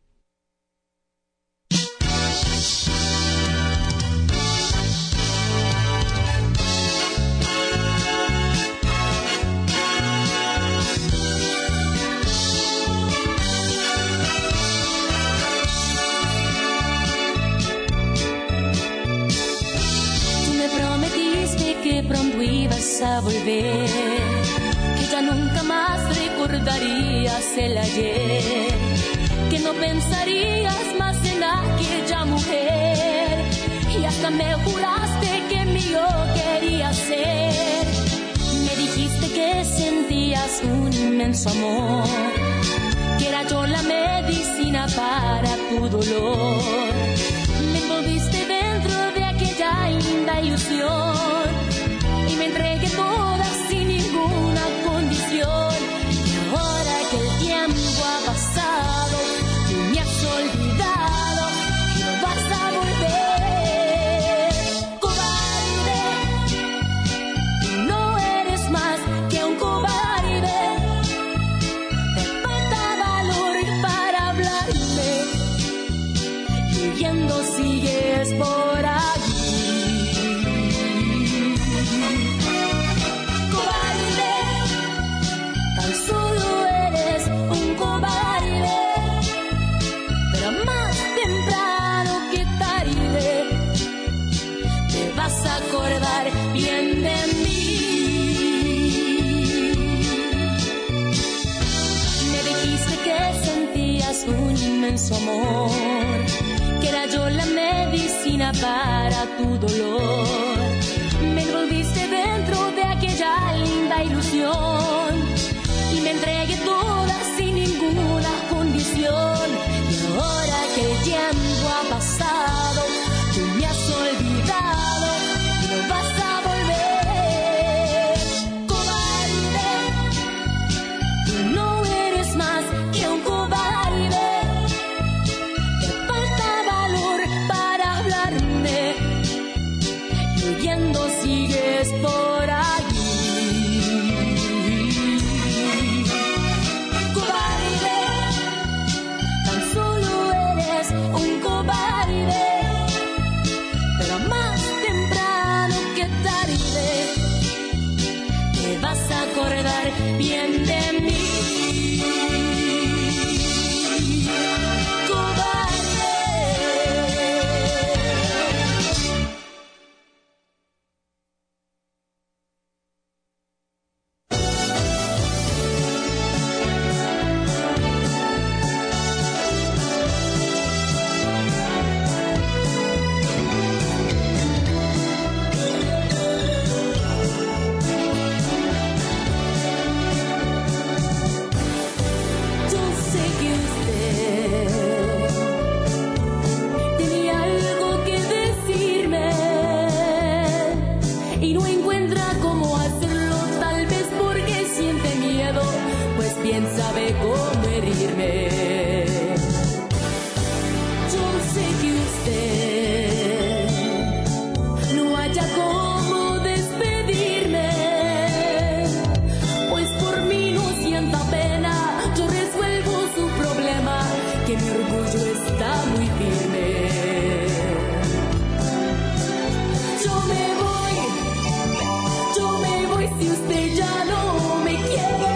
Pronto ibas a volver, que ya nunca más recordarías el ayer, que no pensarías más en aquella mujer, y hasta me juraste que mío querías ser. Me dijiste que sentías un inmenso amor, que era yo la medicina para tu dolor. Me envolviste dentro de aquella linda ilusión, me entregué toda sin ninguna condición. Y ahora que el tiempo ha pasado, tú me has olvidado y no vas a volver. Cobarde, tú no eres más que un cobarde. Te falta valor para hablarme, y huyendo sigues por aquí. Acordar bien de mí. Me dijiste que sentías un inmenso amor, que era yo la medicina para tu dolor. Me envolviste dentro de aquella linda ilusión y me entregué toda sin ninguna condición. Y ahora que el tiempo ha pasado, tú me has olvidado, no vas a volver. Cobarde, tú no eres más que un cobarde. Te falta valor para hablarme, y huyendo sigues por allí. Cobarde, mi orgullo está muy firme. Yo me voy si usted ya no me quiere.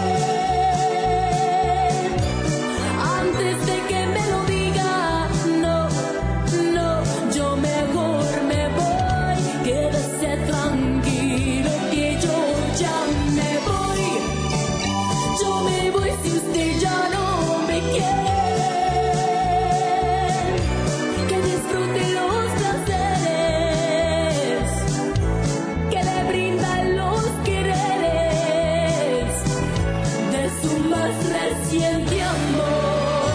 Antes de que me lo diga, no, yo mejor me voy. Quédese tranquilo que yo ya me voy. Yo me voy si usted ya no me quiere. Que disfrute los placeres que le brindan los quereres de su más reciente amor.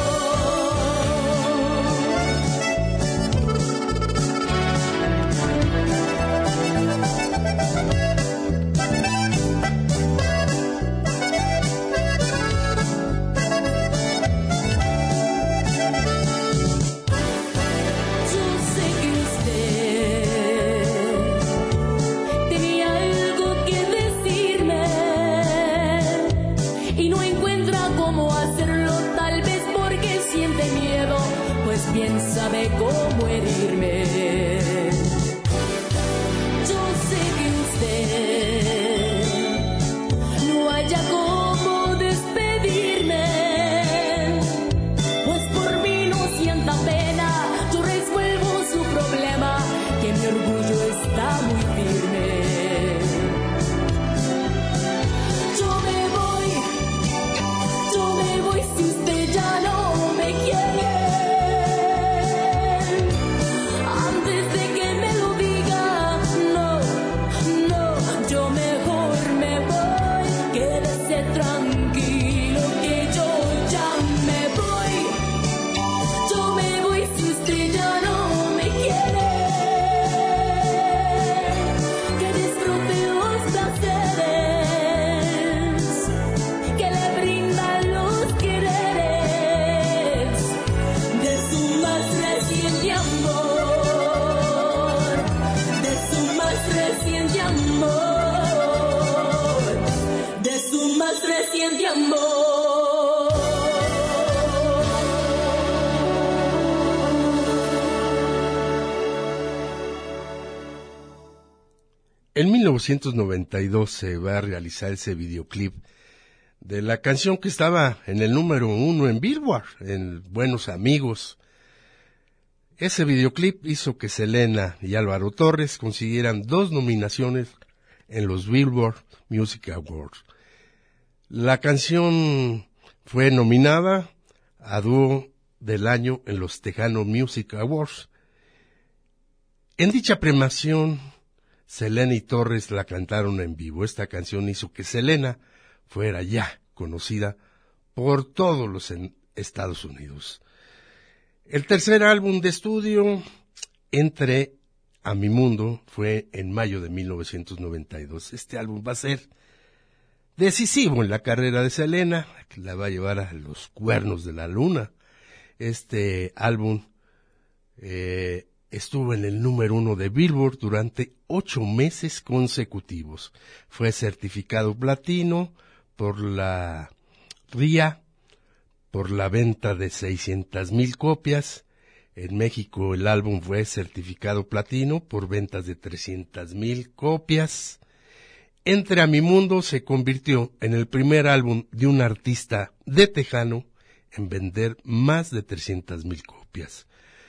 Yo sé que usted tenía algo que decirme y no encuentra cómo hacerlo, tal vez porque siente miedo, pues bien sabe cómo herirme. Yo sé que usted no haya cómo despedirme, pues por mí no sienta pena, yo resuelvo su problema, que mi orgullo está muy firme. Yo me voy si usted ya no me quiere. Antes de que me lo diga, no, yo mejor me voy. Quédese tranquilo que yo ya me voy. Yo me voy si usted ya no me quiere. Que disfrute los placeres que le brindan los quereres de su más reciente amor, de su más reciente amor, de su más reciente amor. En 1992 se va a realizar ese videoclip de la canción que estaba en el número 1 en Billboard, en Buenos Amigos. Ese videoclip hizo que Selena y Álvaro Torres consiguieran 2 nominaciones en los Billboard Music Awards. La canción fue nominada a Dúo del Año en los Tejano Music Awards. En dicha premiación, Selena y Torres la cantaron en vivo. Esta canción hizo que Selena fuera ya conocida por todos los Estados Unidos. El tercer álbum de estudio, Entre a mi mundo, fue en mayo de 1992. Este álbum va a ser decisivo en la carrera de Selena, que la va a llevar a los cuernos de la luna. Este álbum estuvo en el número 1 de Billboard durante 8 meses consecutivos. Fue certificado platino por la RIA por la venta de 600,000 copias. En México el álbum fue certificado platino por ventas de 300,000 copias. Entre a mi mundo se convirtió en el primer álbum de un artista de Tejano en vender más de 300,000 copias.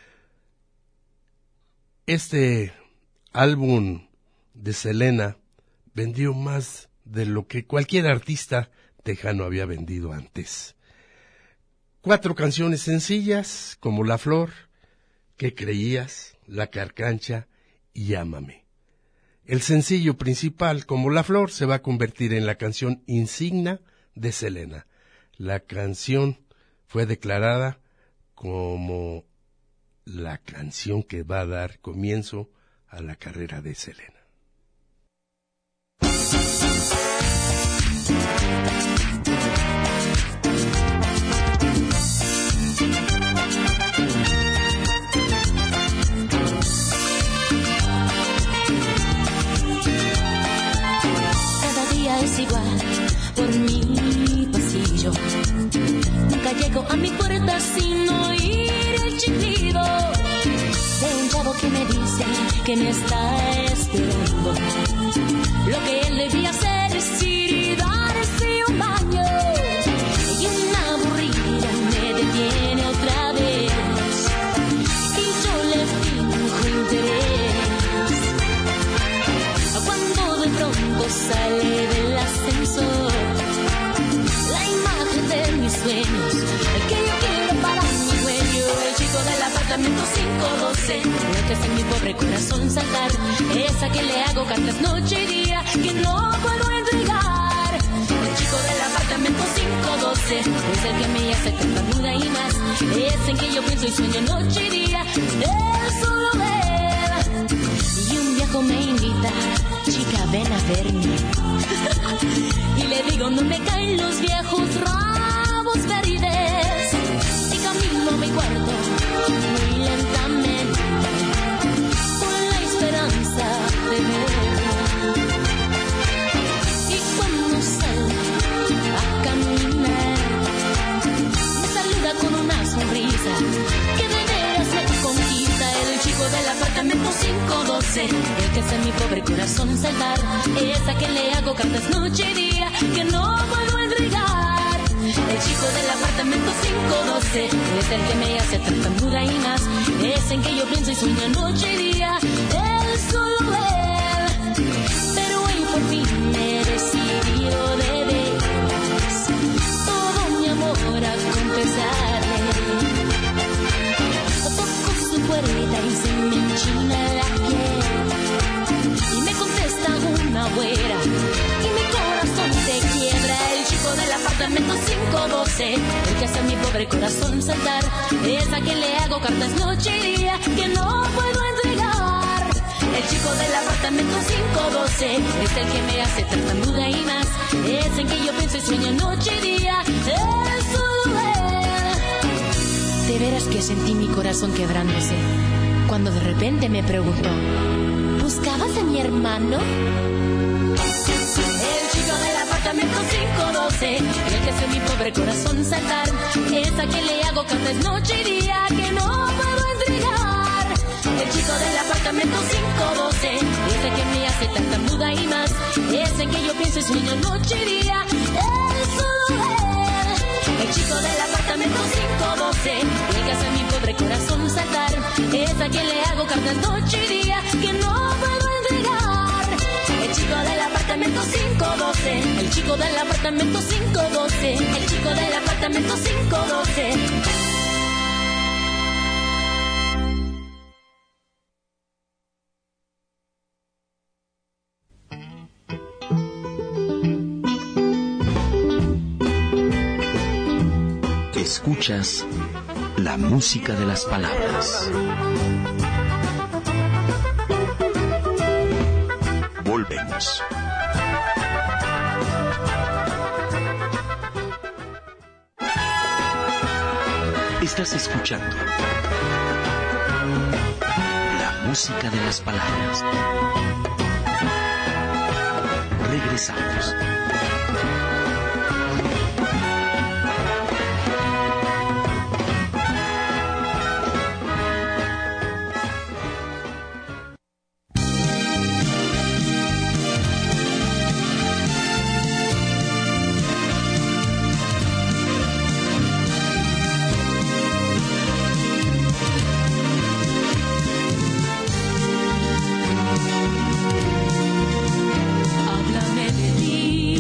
Este álbum de Selena vendió más de lo que cualquier artista tejano había vendido antes. 4 canciones sencillas como La Flor, ¿Qué creías?, La Carcancha y Ámame. El sencillo principal, como La Flor, se va a convertir en la canción insignia de Selena. La canción fue declarada como la canción que va a dar comienzo a la carrera de Selena. Cada día es igual por mi pasillo. Nunca llego a mi puerta sin oír que me está esperando. Lo que él debía hacer es ir y darse un baño. Y una aburrida me detiene otra vez. Y yo le finjo interés. Cuando de pronto sale del ascensor la imagen de mis sueños, que yo quiero para mi dueño. El chico del apartamento 512, lo que hace en mi pobre corazón saltar. Esa que le hago cartas noche y día, que no puedo entregar. El chico del apartamento 512 es el que me hace tartamuda y más. Es en que yo pienso y sueño noche y día, él, solo él. Y un viejo me invita, chica, ven a verme. Y le digo, no me caen los viejos rabos verdes. Y camino a mi cuarto muy lentamente, con la esperanza de verlo. Y cuando salgo a caminar, me saluda con una sonrisa que de veras me conquista. El chico del apartamento 512, el que hace mi pobre corazón saltar. Esa que le hago cartas noche y día, que no puedo entregar. El chico del apartamento 512 es el que me hace tartamuda y más. Es en que yo pienso y sueño noche y día, él, solo él. Pero hoy por fin me decidió de veras todo mi amor a confesarle. Toco su puerta y se me enchina la piel, y me contesta una güera y mi corazón se quiebra. El chico del apartamento 512, el que hace a mi pobre corazón saltar. Esa que le hago cartas noche y día, que no puedo entregar. El chico del apartamento 512 es el que me hace tartamuda y más. Es en que yo pienso y sueño noche y día, él, solo él. De veras que sentí mi corazón quebrándose cuando de repente me preguntó, ¿buscabas a mi hermano? El chico del apartamento 512, el que hace mi pobre corazón saltar. Esa que le hago cartas noche y día, que no puedo entregar. El chico del apartamento 512 es el que me hace tartamuda y más. Es en que yo pienso y sueño noche y día, él, solo él. El chico del apartamento 512, el que hace mi pobre corazón saltar. Esa que le hago cartas noche y día, que no puedo entregar. El chico del apartamento 512, el chico del apartamento 512, el chico del apartamento 512. Escuchas la música de las palabras. Volvemos. Estás escuchando la música de las palabras. Regresamos. Háblame de ti.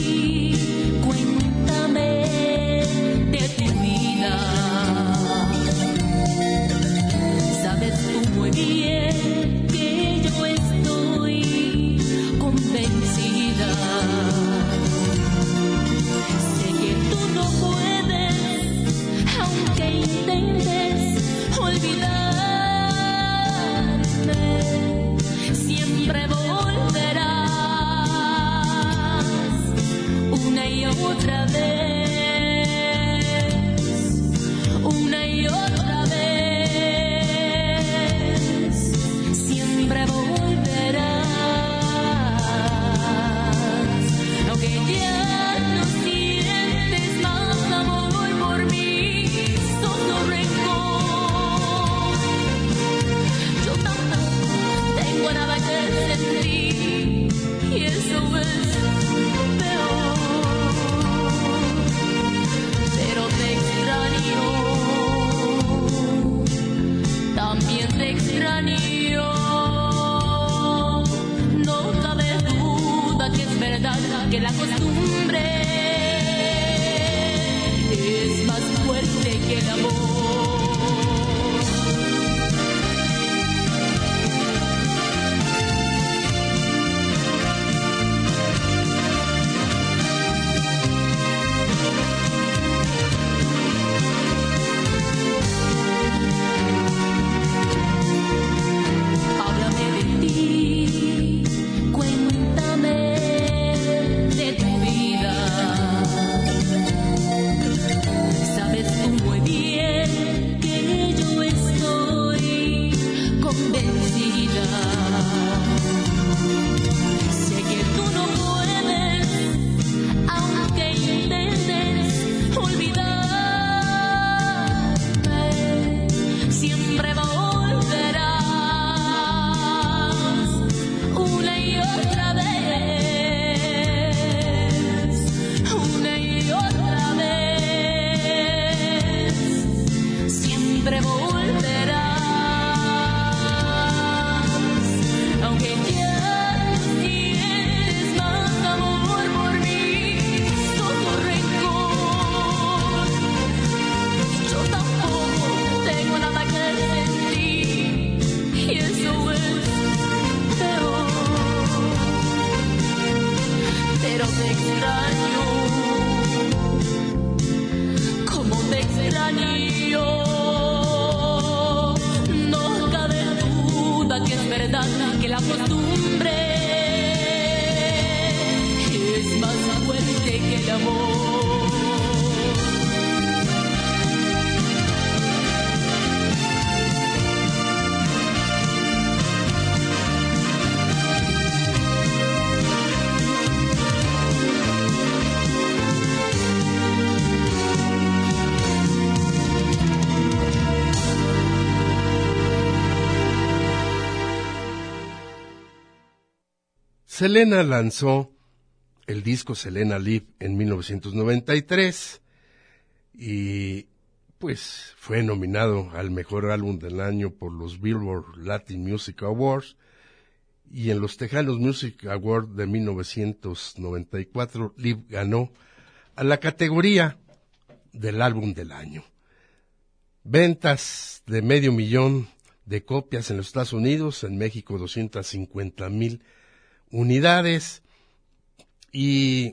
extraño. No cabe duda que es verdad que la costumbre es más fuerte que el amor. Selena lanzó el disco Selena Live en 1993 y pues fue nominado al mejor álbum del año por los Billboard Latin Music Awards y en los Tejanos Music Awards de 1994 Live ganó a la categoría del álbum del año. Ventas de 500,000 de copias en los Estados Unidos, en México 250,000 unidades, y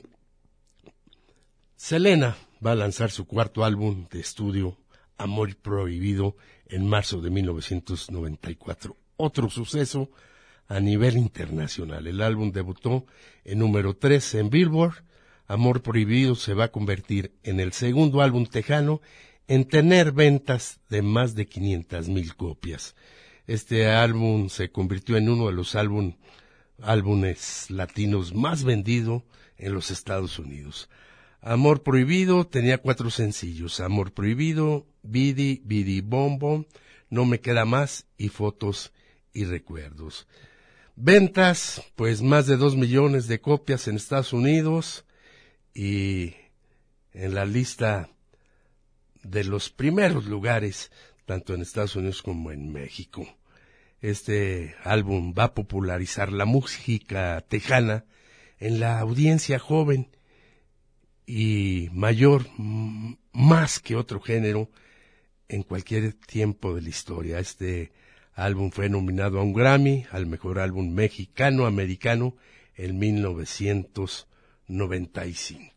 Selena va a lanzar su cuarto álbum de estudio, Amor Prohibido, en marzo de 1994. Otro suceso a nivel internacional. El álbum debutó en número 3 en Billboard. Amor Prohibido se va a convertir en el segundo álbum tejano en tener ventas de más de 500,000 copias. Este álbum se convirtió en uno de los álbumes latinos más vendido en los Estados Unidos. Amor Prohibido tenía 4 sencillos: Amor Prohibido, Bidi, Bidi Bom Bom, No Me Queda Más y Fotos y Recuerdos. Ventas, pues más de 2 millones de copias en Estados Unidos y en la lista de los primeros lugares, tanto en Estados Unidos como en México. Este álbum va a popularizar la música tejana en la audiencia joven y mayor, más que otro género, en cualquier tiempo de la historia. Este álbum fue nominado a un Grammy al mejor álbum mexicano-americano en 1995.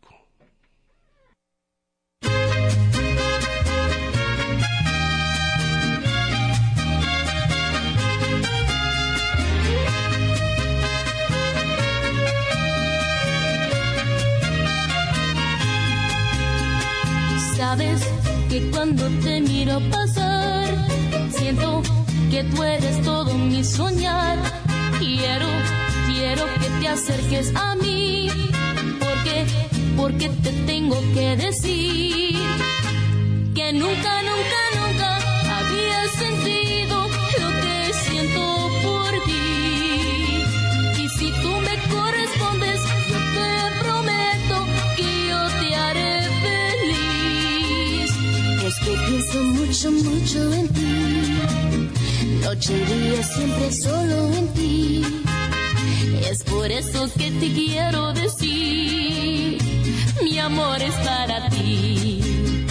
Sabes que cuando te miro pasar, siento que tú eres todo mi soñar. Quiero que te acerques a mí, porque te tengo que decir que nunca había sentido lo que siento por ti. Y si tú me correspondes, yo te prometo que yo te haré feliz. Es que pienso mucho en ti, noche Noche y día siempre solo en ti. Es por eso que te quiero decir, mi amor es para ti.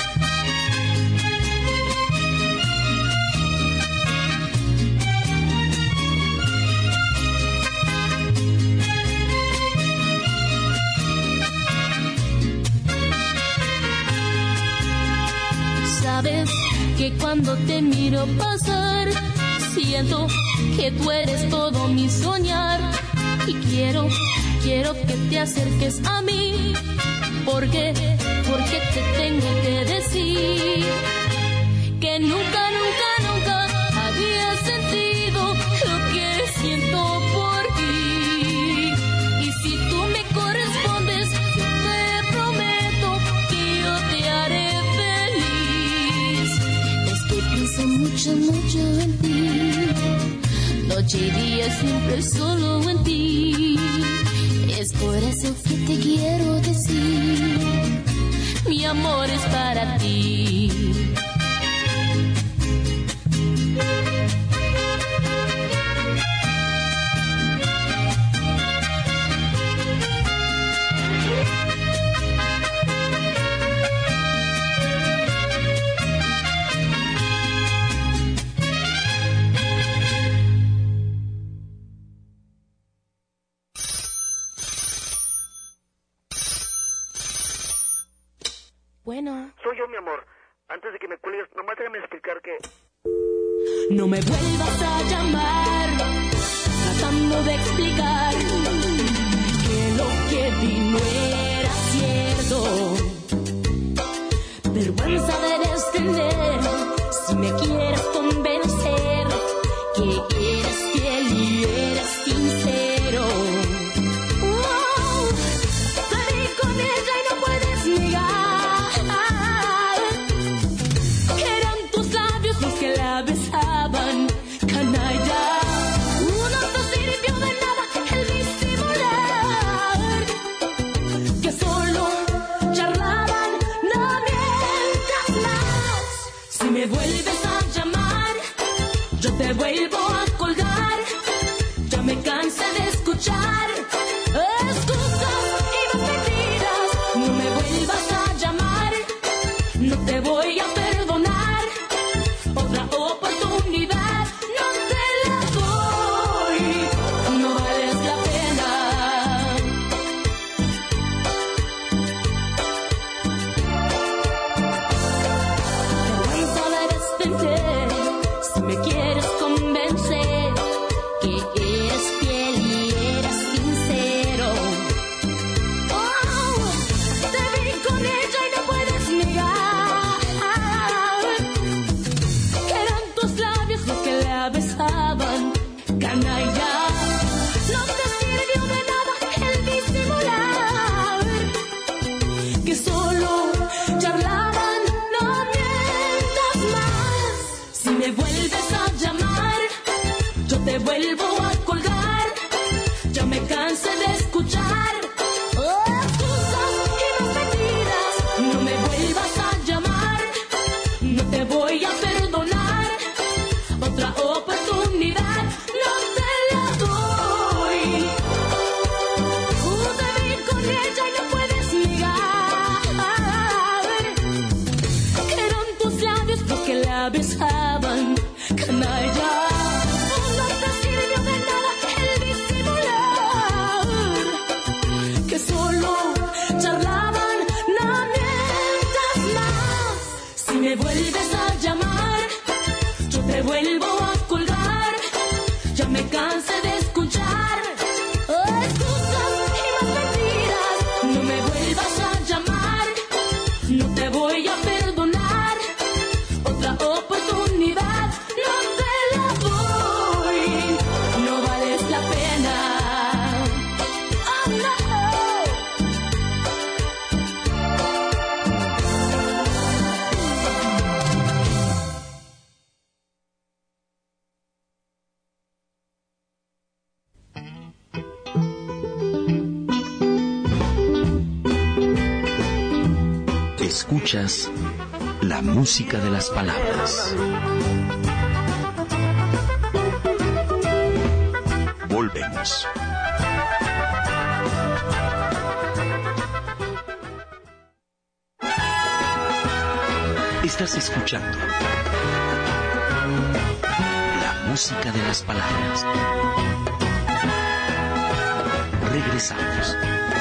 Sabes que cuando te miro pasar, siento que tú eres todo mi soñar. Y quiero que te acerques a mí, porque te tengo que decir que nunca había sentido lo que siento por ti. Y si tú me correspondes, yo te prometo que yo te haré feliz. Es que pienso mucho en ti, noche y día siempre solo en ti. Es por eso que te quiero decir, mi amor es para ti. Bueno. Soy yo, mi amor. Antes de que me cuelgues, nomás déjame explicar que... No me vuelvas a llamar, tratando de explicar que lo que vi no era cierto. Vergüenza debes tener si me quieres convencer que eres fiel y eres sincero. Te vi con ella y no puedes negar que la besaban, canalla. No te sirvió de nada el disimular, que solo charlaban, no mientas más. Si me vuelves a llamar, yo te vuelvo a colgar. Ya me cansé de escuchar excusas y más mentiras. No me vuelvas a llamar, no te voy a perdonar. Otra oportunidad no te la doy, no vales la pena. Vergüenza debes tener si me quieres convencer que eres fiel y eres sincero. Te vi con ella y no puedes negar que la besaban, canalla. No te sirvió de nada el disimular, que solo charlaban, no mientas más. Si me vuelves a llamar, yo te vuelvo a colgar. Ya me cansé de escuchar excusas y más mentiras. No me vuelvas a llamar, no te voy a perdonar. Otra oportunidad no te la doy. Te vi con ella y no puedes negar que eran tus labios los que la besaban, canalla. No te sirvió de nada el disimular, que solo charlaban, no mientas más. Si me vuelves a llamar, yo te vuelvo a colgar. Ya me cansé de escuchar excusas y más mentiras. No me vuelvas a llamar, no te voy a perdonar. Otra oportunidad no te la doy, no vales la pena. Oh, no. Escuchas la música de las palabras. Regresamos. Estás escuchando la música de las palabras. Regresamos.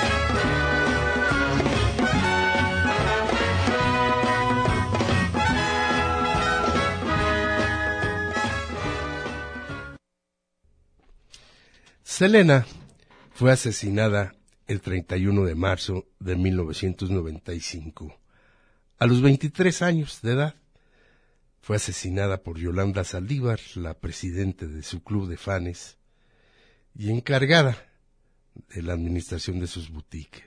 Selena fue asesinada el 31 de marzo de 1995. A los 23 años de edad, fue asesinada por Yolanda Saldívar, la presidenta de su club de fanes y encargada de la administración de sus boutiques.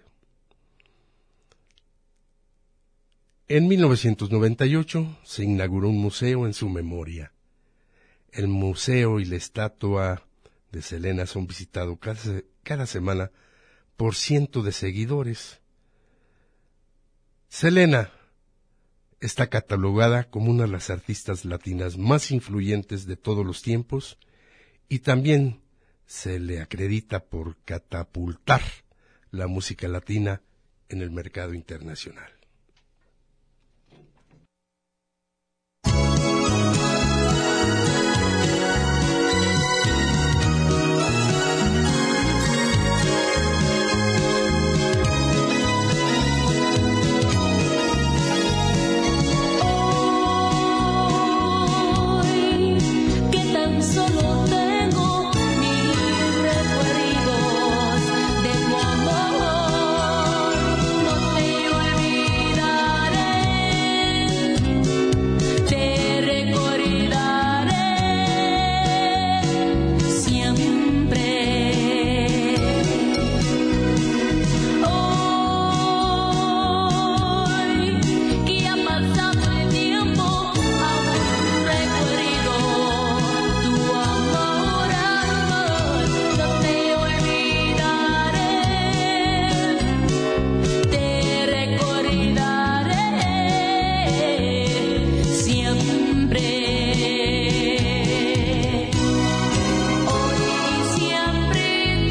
En 1998 se inauguró un museo en su memoria. El museo y la estatua de Selena son visitados cada semana por cientos de seguidores. Selena está catalogada como una de las artistas latinas más influyentes de todos los tiempos y también se le acredita por catapultar la música latina en el mercado internacional. Solo tengo mis recuerdos de tu amor, no te olvidaré, te recordaré siempre. Hoy que ha pasado el tiempo, aún recuerdo tu amor, amor, no te olvidaré, te recordaré siempre. Hoy y siempre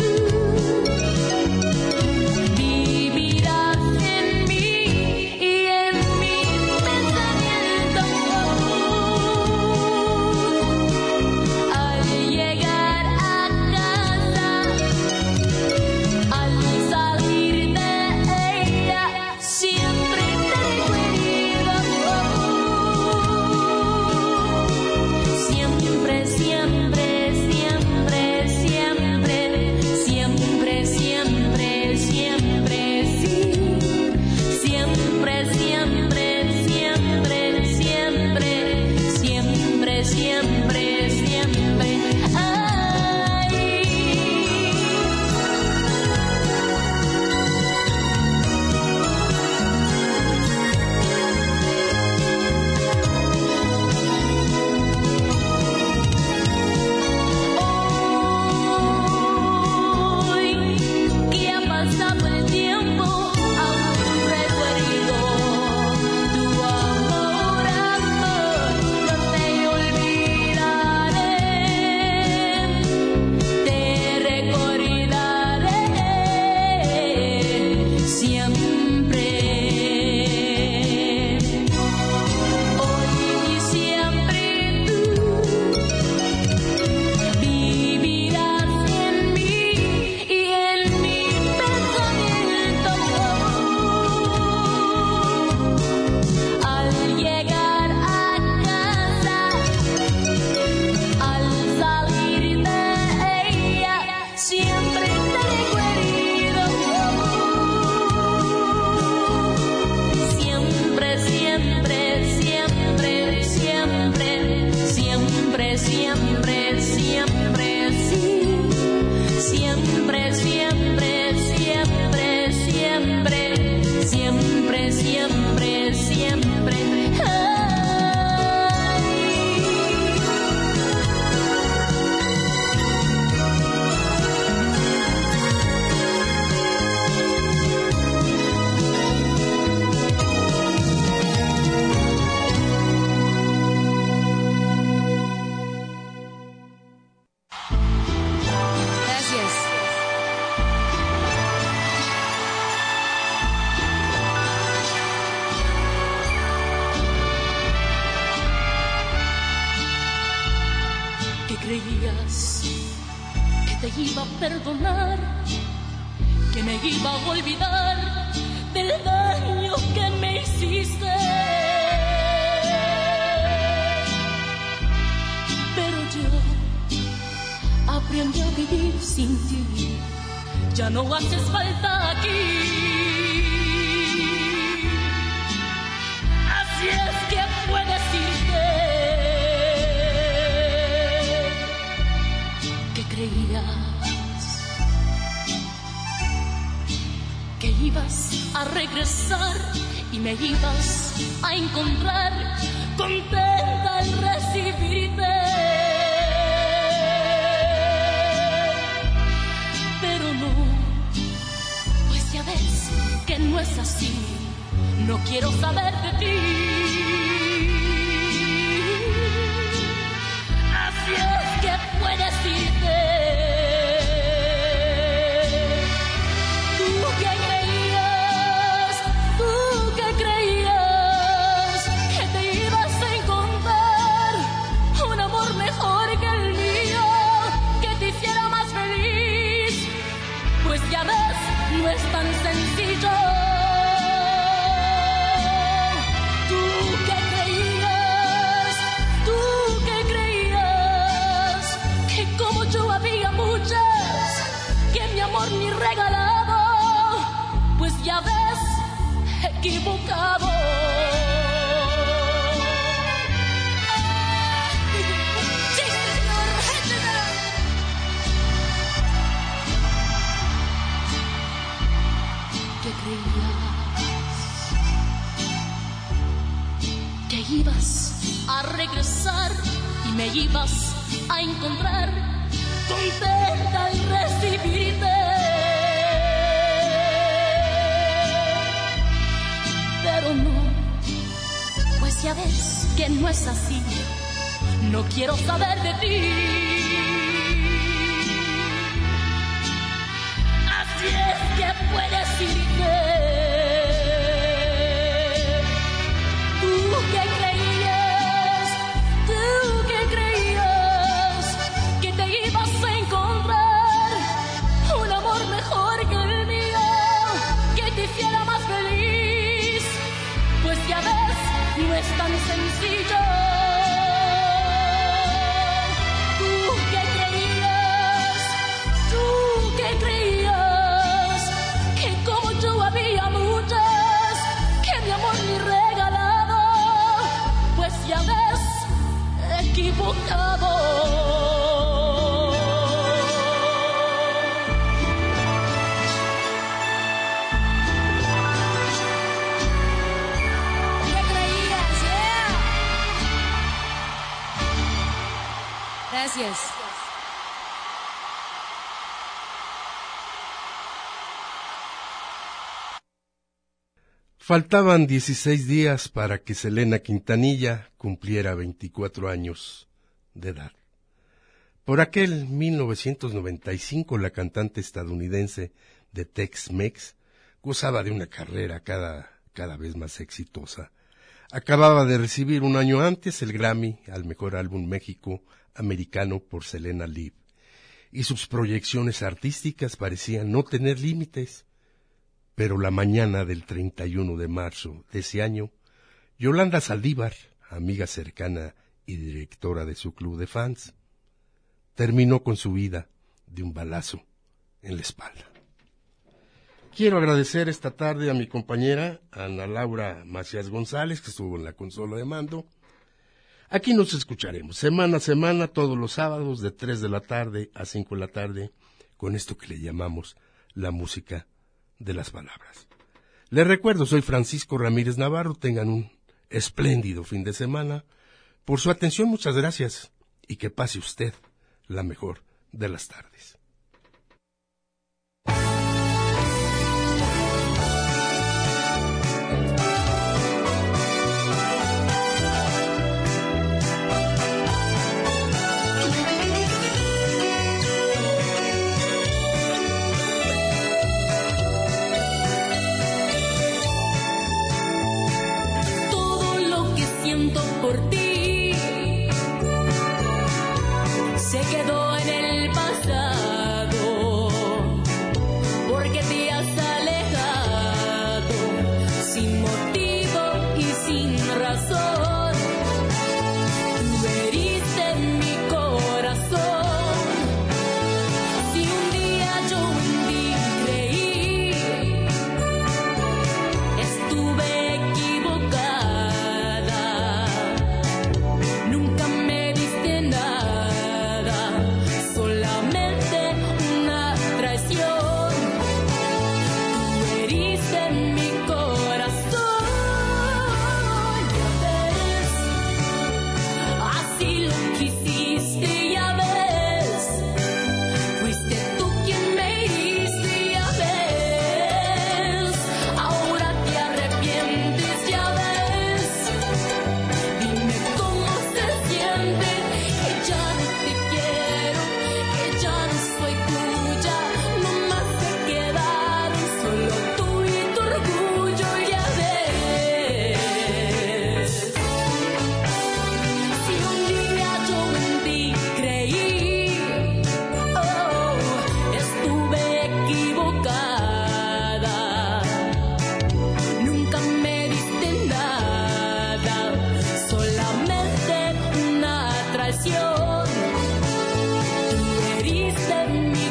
tú vivirás en mí y en mis pensamientos. Al llegar a casa, al salir de ella, siempre te recuerdo. Siempre, siempre, siempre, siempre, siempre, siempre, siempre, sí. Siempre, siempre, siempre, siempre, siempre, siempre, siempre. Ay. Hoy que ha pasado el tiempo, aún recuerdo tu amor, amor, no te olvidaré, te recordaré siempre. Hoy y siempre tú vivirás en mí y en mi pensamiento. Al llegar a casa, al salir de ella, siempre te recuerdo. Siempre, siempre, siempre, siempre, siempre, siempre, siempre, sí. Siempre, siempre, siempre, siempre, siempre, siempre, siempre. Ay. Gracias. creías que te iba a perdonar, que me iba a olvidar del daño que me hiciste. Pero yo aprendí a vivir sin ti, ya no haces falta aquí. Así es que puedes irte. ¿Qué creías? Que ibas a regresar y me ibas a encontrar contenta al recibirte. Pero no, pues ya ves que no es así. No quiero saber de ti. Así es que puedes irte. Tú que creías que te ibas a encontrar un amor mejor que el mío, que te hiciera más feliz. Pues ya ves, no es tan sencillo. Ni regalado, pues ya ves, equivocado. Sí, señor. ¿Qué creías? Que ibas a regresar y me ibas a encontrar contenta al recibirte. Pero no, pues ya ves que no es así. No quiero saber de ti. Así es que puedes irte. Tú que creías que te ibas a encontrar un amor mejor que el mío, que te hiciera más feliz. Pues ya ves, no es tan sencillo. Tú que creías que como yo había muchas, que mi amor ni regalado, pues ya ves, equivocado. Gracias. Faltaban 16 días para que Selena Quintanilla cumpliera 24 años de edad. Por aquel 1995, la cantante estadounidense de Tex-Mex gozaba de una carrera cada vez más exitosa. Acababa de recibir un año antes el Grammy al mejor álbum México-americano por Selena Live, y sus proyecciones artísticas parecían no tener límites. Pero la mañana del 31 de marzo de ese año, Yolanda Saldívar, amiga cercana y directora de su club de fans, terminó con su vida de un balazo en la espalda. Quiero agradecer esta tarde a mi compañera Ana Laura Macías González, que estuvo en la consola de mando. Aquí nos escucharemos semana a semana, todos los sábados, de 3 de la tarde a 5 de la tarde, con esto que le llamamos la música de las palabras. Les recuerdo, soy Francisco Ramírez Navarro. Tengan un espléndido fin de semana. Por su atención, muchas gracias, y que pase usted la mejor de las tardes. Por ti se se quedó en el pasado, porque te has alejado sin motivo y sin razón. Tú heriste mi corazón. Si un día yo en ti creí, estuve equivocada. Nunca me diste nada, solamente una traición. Tú heriste mi corazón. Ya ves, así lo quisiste, ya ves. Fuiste tú quien me heriste, ya ves. Ahora te arrepientes, ya ves. Dime cómo se siente, que ya no te quiero, que ya no soy tuya. Nomás se quedaron solo tú y tu orgullo, ya ves. Si un día yo en ti creí, oh, estuve equivocada. Nunca me diste nada, solamente una traición. Tú heriste mi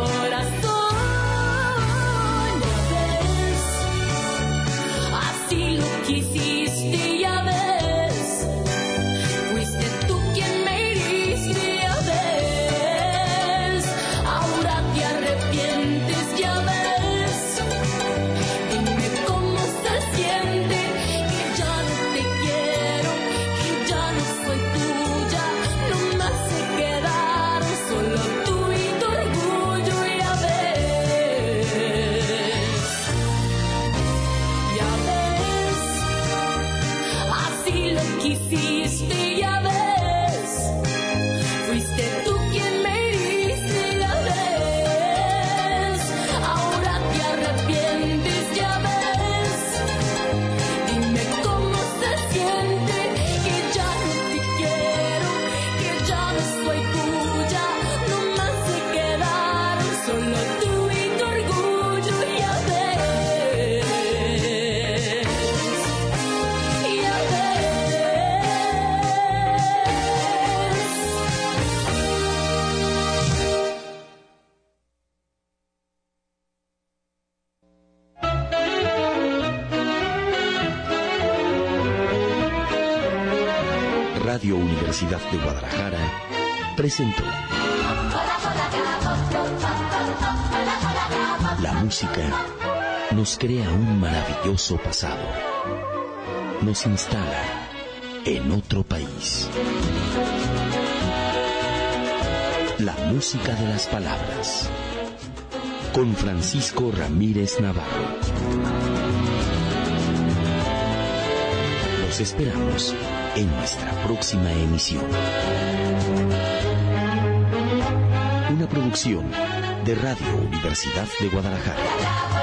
corazón, ya ves. Así lo quisiste, ya ves. Fuiste tú quien me heriste, ya ves. Ahora te arrepientes, ya ves. Dime cómo se siente, que ya no te quiero, que ya no soy tuya. Nomás se quedaron solo tú y tu orgullo, ya ves. Ya ves, así lo quisiste, ya ves. Fuiste tú quien me heriste, ya ves. Ahora te arrepientes, ya ves. Dime cómo se siente, que ya no te quiero, que ya no soy tuya. Nomás se quedaron solo tú y tu orgullo, ya ves. Ya ves. Radio Universidad de Guadalajara presentó La música nos crea un maravilloso pasado, nos instala en otro país. La música de las palabras, con Francisco Ramírez Navarro. Los esperamos en nuestra próxima emisión. Una producción de Radio Universidad de Guadalajara.